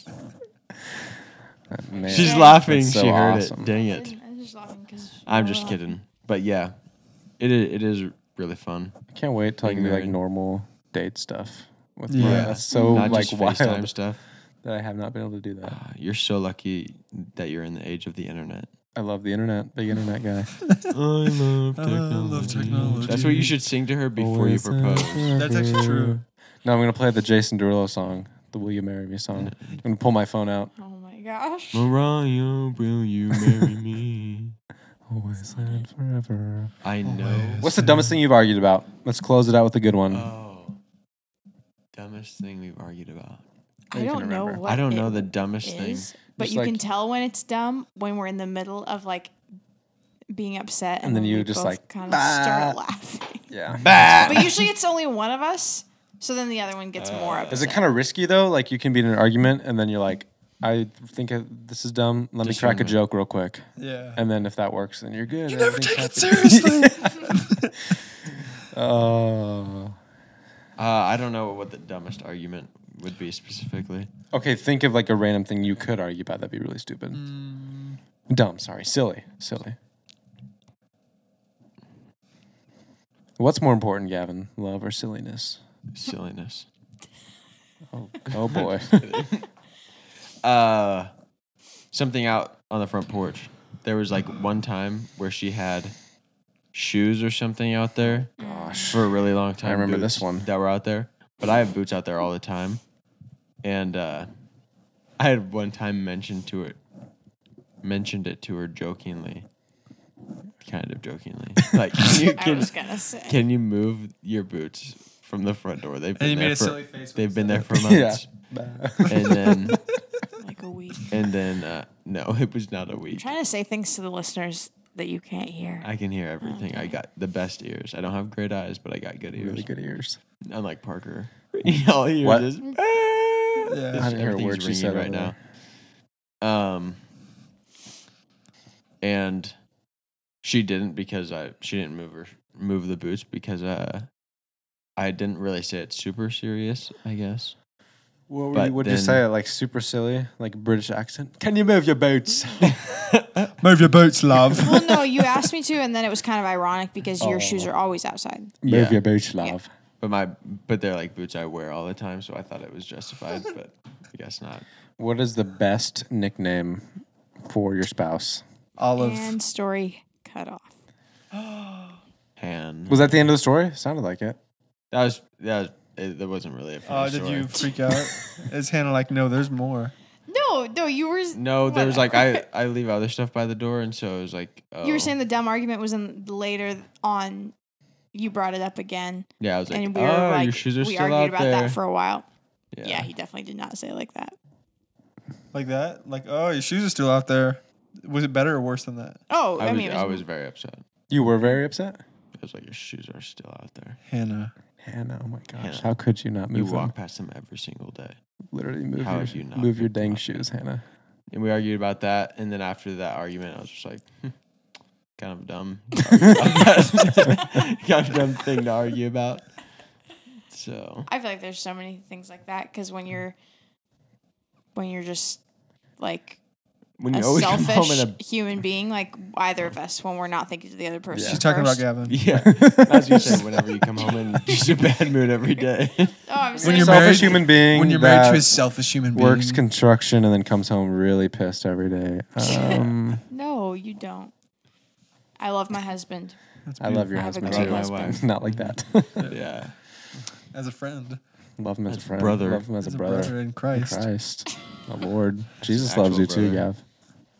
Man, She's Yeah. laughing. That's so She heard awesome. it. Dang I it. didn't- I was just laughing because I'm just kidding. But yeah, it is really fun. I can't wait till I can Being do like married. normal date stuff with Yeah. Mariah. That's so Not like just wild FaceTime stuff. that I have not been able to do that. You're so lucky that you're in the age of the internet. I love the internet, big internet guy. I love technology. That's what you should sing to her before you propose. That's actually true. No, I'm gonna play the Jason Derulo song, the "Will You Marry Me" song. I'm gonna pull my phone out. Oh my gosh. Mariah, will you marry me? Always and forever. I know. What's the dumbest thing you've argued about? Let's close it out with a good one. Oh, dumbest thing we've argued about. I you can don't know remember. what I don't know it the dumbest thing. is, but Just you like- can tell when it's dumb when we're in the middle of like being upset, And then you we just, both like, kind of "Bah." start laughing. Yeah. But usually it's only one of us, so then the other one gets more upset. Is it kind of risky though? Like you can be in an argument and then you're like, I think this is dumb. Let Just me crack a one joke real quick. Yeah. And then if that works, then you're good. You never take it Everything's happy. seriously. Oh. I don't know what the dumbest argument would be specifically. Okay, think of like a random thing you could argue about. That'd be really stupid. Dumb, sorry. Silly. What's more important, Gavin? Love or silliness? Silliness. Oh boy. Something out on the front porch. There was like one time where she had shoes or something out there Gosh. for a really long time. I remember boots this one. that were out there, but I have boots out there all the time. And I had one time mentioned it to her jokingly, kind of jokingly, like I was gonna say. can you move your boots from the front door? They've been And you there made a for, silly face. They've been there. there for months. And then Like a week. no, it was not a week. Trying to say things to the listeners that you can't hear. I can hear everything. I got the best ears. I don't have great eyes, but I got good ears. Really good ears. Unlike Parker. All he What? hears is Yeah. I didn't hear a everything's word she ringing said right over now. And she didn't because she didn't move the boots because I didn't really say it super serious, I guess. What would you then- say? Like super silly, like British accent. Can you move your boots? Move your boots, love. Well, no, you asked me to, and then it was kind of ironic because your shoes Oh. are always outside. Move Yeah. your boots, love. But they're like boots I wear all the time, so I thought it was justified, but I guess not. What is the best nickname for your spouse? Olive. And story cut off. And Was that the end of the story? Sounded like it. that wasn't really a funny Oh, did story. you freak out? Is Hannah like, no, there's more? No, you were. No, there was like whatever. I leave other stuff by the door, and so it was like You were oh. saying the dumb argument was in later on. You brought it up again, Yeah, I was like, and we were oh, like, your shoes are we still argued out about there. that for a while. Yeah, he definitely did not say it like that. Like that? Like, oh, your shoes are still out there. Was it better or worse than that? Oh, I, I mean, it was very upset. You were very upset? I was like, your shoes are still out there. Hannah. Hannah, oh my gosh. Hannah. How could you not You move them? walk past them every single day. Literally move How have you your, not move your moved them dang up shoes, there? Hannah. And we argued about that, and then after that argument, I was just like, kind of dumb. Kind of dumb thing to argue about. So I feel like there's so many things like that because when you're just like when a you always come home selfish in a human being, like either of us, when we're not thinking to the other person. She's talking about first. Gavin. yeah, as you said, whenever you come home in just a bad mood every day. Oh, I'm When saying you're Selfish married, human being when you're married that to a selfish human being. works construction and then comes home really pissed every day. no, you don't. I love my husband. That's I love your I have a husband great too. my husband. wife. Not like that. Yeah, as a friend. Love him as a As a friend. brother. Love him as As a brother. in Christ. Christ. My Lord. Jesus Actual loves you too, brother. Gav.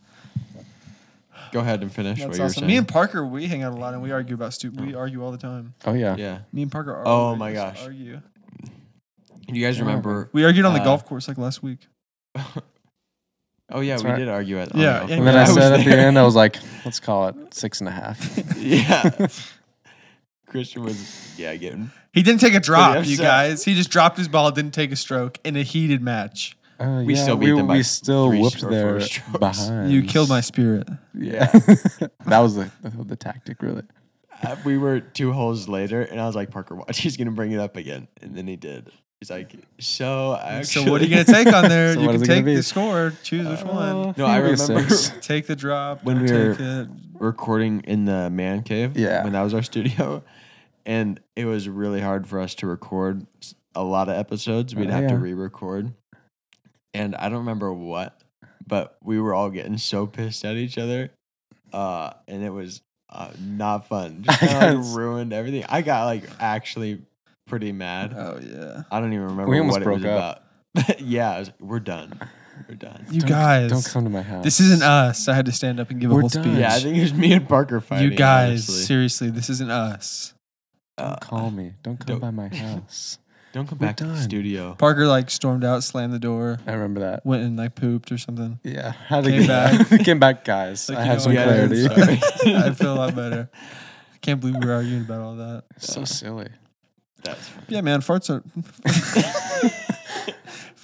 go ahead and finish what That's you were awesome. saying. Me and Parker, we hang out a lot and we argue about we argue all the time. Oh, yeah. yeah. Me and Parker Oh always my gosh. argue. Do you guys remember? We argued on the Uh, golf course like last week. Oh yeah, That's we right. did argue at. Yeah, on yeah. the And then I I was said at the there. end, I was like, let's call it 6.5. Yeah. Christian was getting. He didn't take a drop, upset. you guys. He just dropped his ball, didn't take a stroke in a heated match. We still beat them by we still 3 whooped or their 4 strokes. behind. You killed my spirit. Yeah. That was the tactic, really. We were 2 holes later, and I was like, Parker, watch, he's gonna bring it up again, and then he did. He's like, so actually, So what are you gonna take on there? So you what can is it gonna take be? the score. Choose which one. No, I Maybe a remember 6. Take the drop. When don't we were- take it. recording in the man cave. Yeah. when that was our studio, and it was really hard for us to record a lot of episodes. We'd have to Yeah. re-record, and I don't remember what, but we were all getting so pissed at each other, and it was not fun. Just I kinda, got- ruined everything. I got like actually pretty mad. Oh yeah. I don't even remember We almost what it was broke up. about. Yeah, I was like, we're done. We're done. You Don't- guys. Don't come to my house. This isn't us. I had to stand up and give a We're whole done. speech. Yeah, I think it was me and Parker fighting. you guys, honestly. seriously, this isn't us. Don't call me. Don't come don't- by my house. Don't come We're back to the done. studio. Parker like stormed out, slammed the door, I remember that. went and like pooped or something. Yeah. Had to Came get back. Came back, guys. Like, I you have know some what, clarity. guys? Sorry. I feel a lot better. I can't believe we were arguing about all that. So silly. That's fine. Yeah, man, farts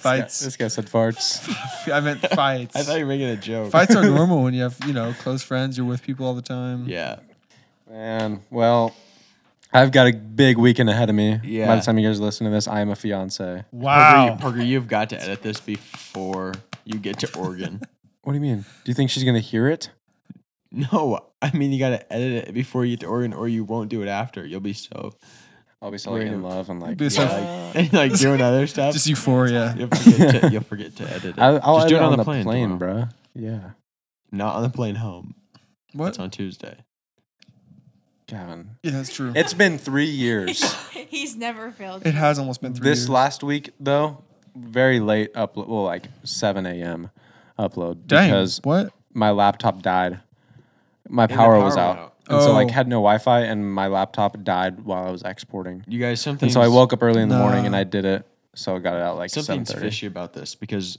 Fights. This guy said farts. I meant fights. I thought you were making a joke. Fights are normal when you have, close friends. You're with people all the time. Yeah. Man, well, I've got a big weekend ahead of me. Yeah. By the time you guys listen to this, I am a fiance. Wow. Parker, you've got to edit this before you get to Oregon. What do you mean? Do you think she's gonna hear it? No, I mean you got to edit it before you get to Oregon, or you won't do it after. You'll be so I'll be so like, in love and like. Be so- like doing other stuff. Just euphoria. You'll forget to edit it. I'll Just edit do it on on the the plane, plane, tomorrow. bro. Yeah, Not on the plane home. What? It's on Tuesday. Gavin. Yeah, that's true. It's been 3 years. He's never failed. It has almost been 3 years. This last week though, very late upload. Well, like 7 a.m. upload Dang. because What? my laptop died. My the power power was went out. out. And so like Oh. had no Wi-Fi and my laptop died while I was exporting. You guys, something. And so I woke up early in the morning Nah. and I did it. So I got it out like Something's 7:30. fishy about this because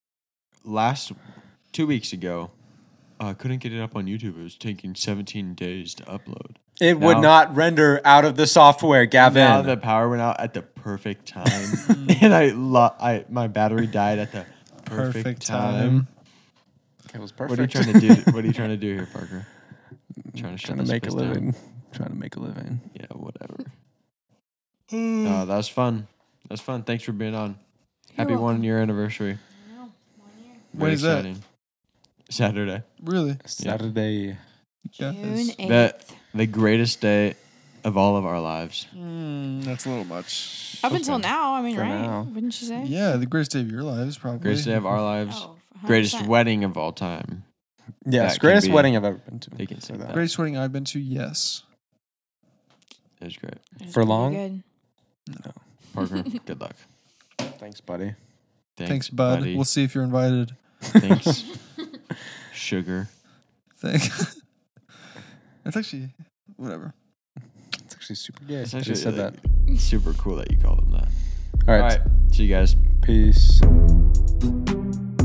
2 weeks ago, I couldn't get it up on YouTube. It was taking 17 days to upload. It would Now- not render out of the software, Gavin. Now the power went out at the perfect time, and my battery died at the perfect time. It was What are you perfect. trying to do? What are you trying to do here, Parker? Trying to shut Trying to this make a place down? living. Trying to make a living. Yeah, whatever. That was fun. That was fun. Thanks for being on. Happy welcome. 1 year anniversary. No, 1 year. When Very is that? exciting. Saturday. Really? Saturday. Yeah. June That 8th. the greatest day of all of our lives. That's a little much. Up until now, I mean, For right? now. Wouldn't you say? Yeah, the greatest day of your lives, probably. Greatest day of our lives. Oh, 100%. Greatest wedding of all time. Yes, That greatest can be- wedding I've ever been to. They can say that. Greatest wedding I've been to, yes. It was great. It was For pretty long? Good. Parker, good luck. Thanks, buddy. Thanks, bud. buddy. We'll see if you're invited. Thanks. Sugar. Thanks. That's actually whatever. It's actually super gay. It's I actually just said that. super cool that you called him that. All All right. right. See you guys. Peace.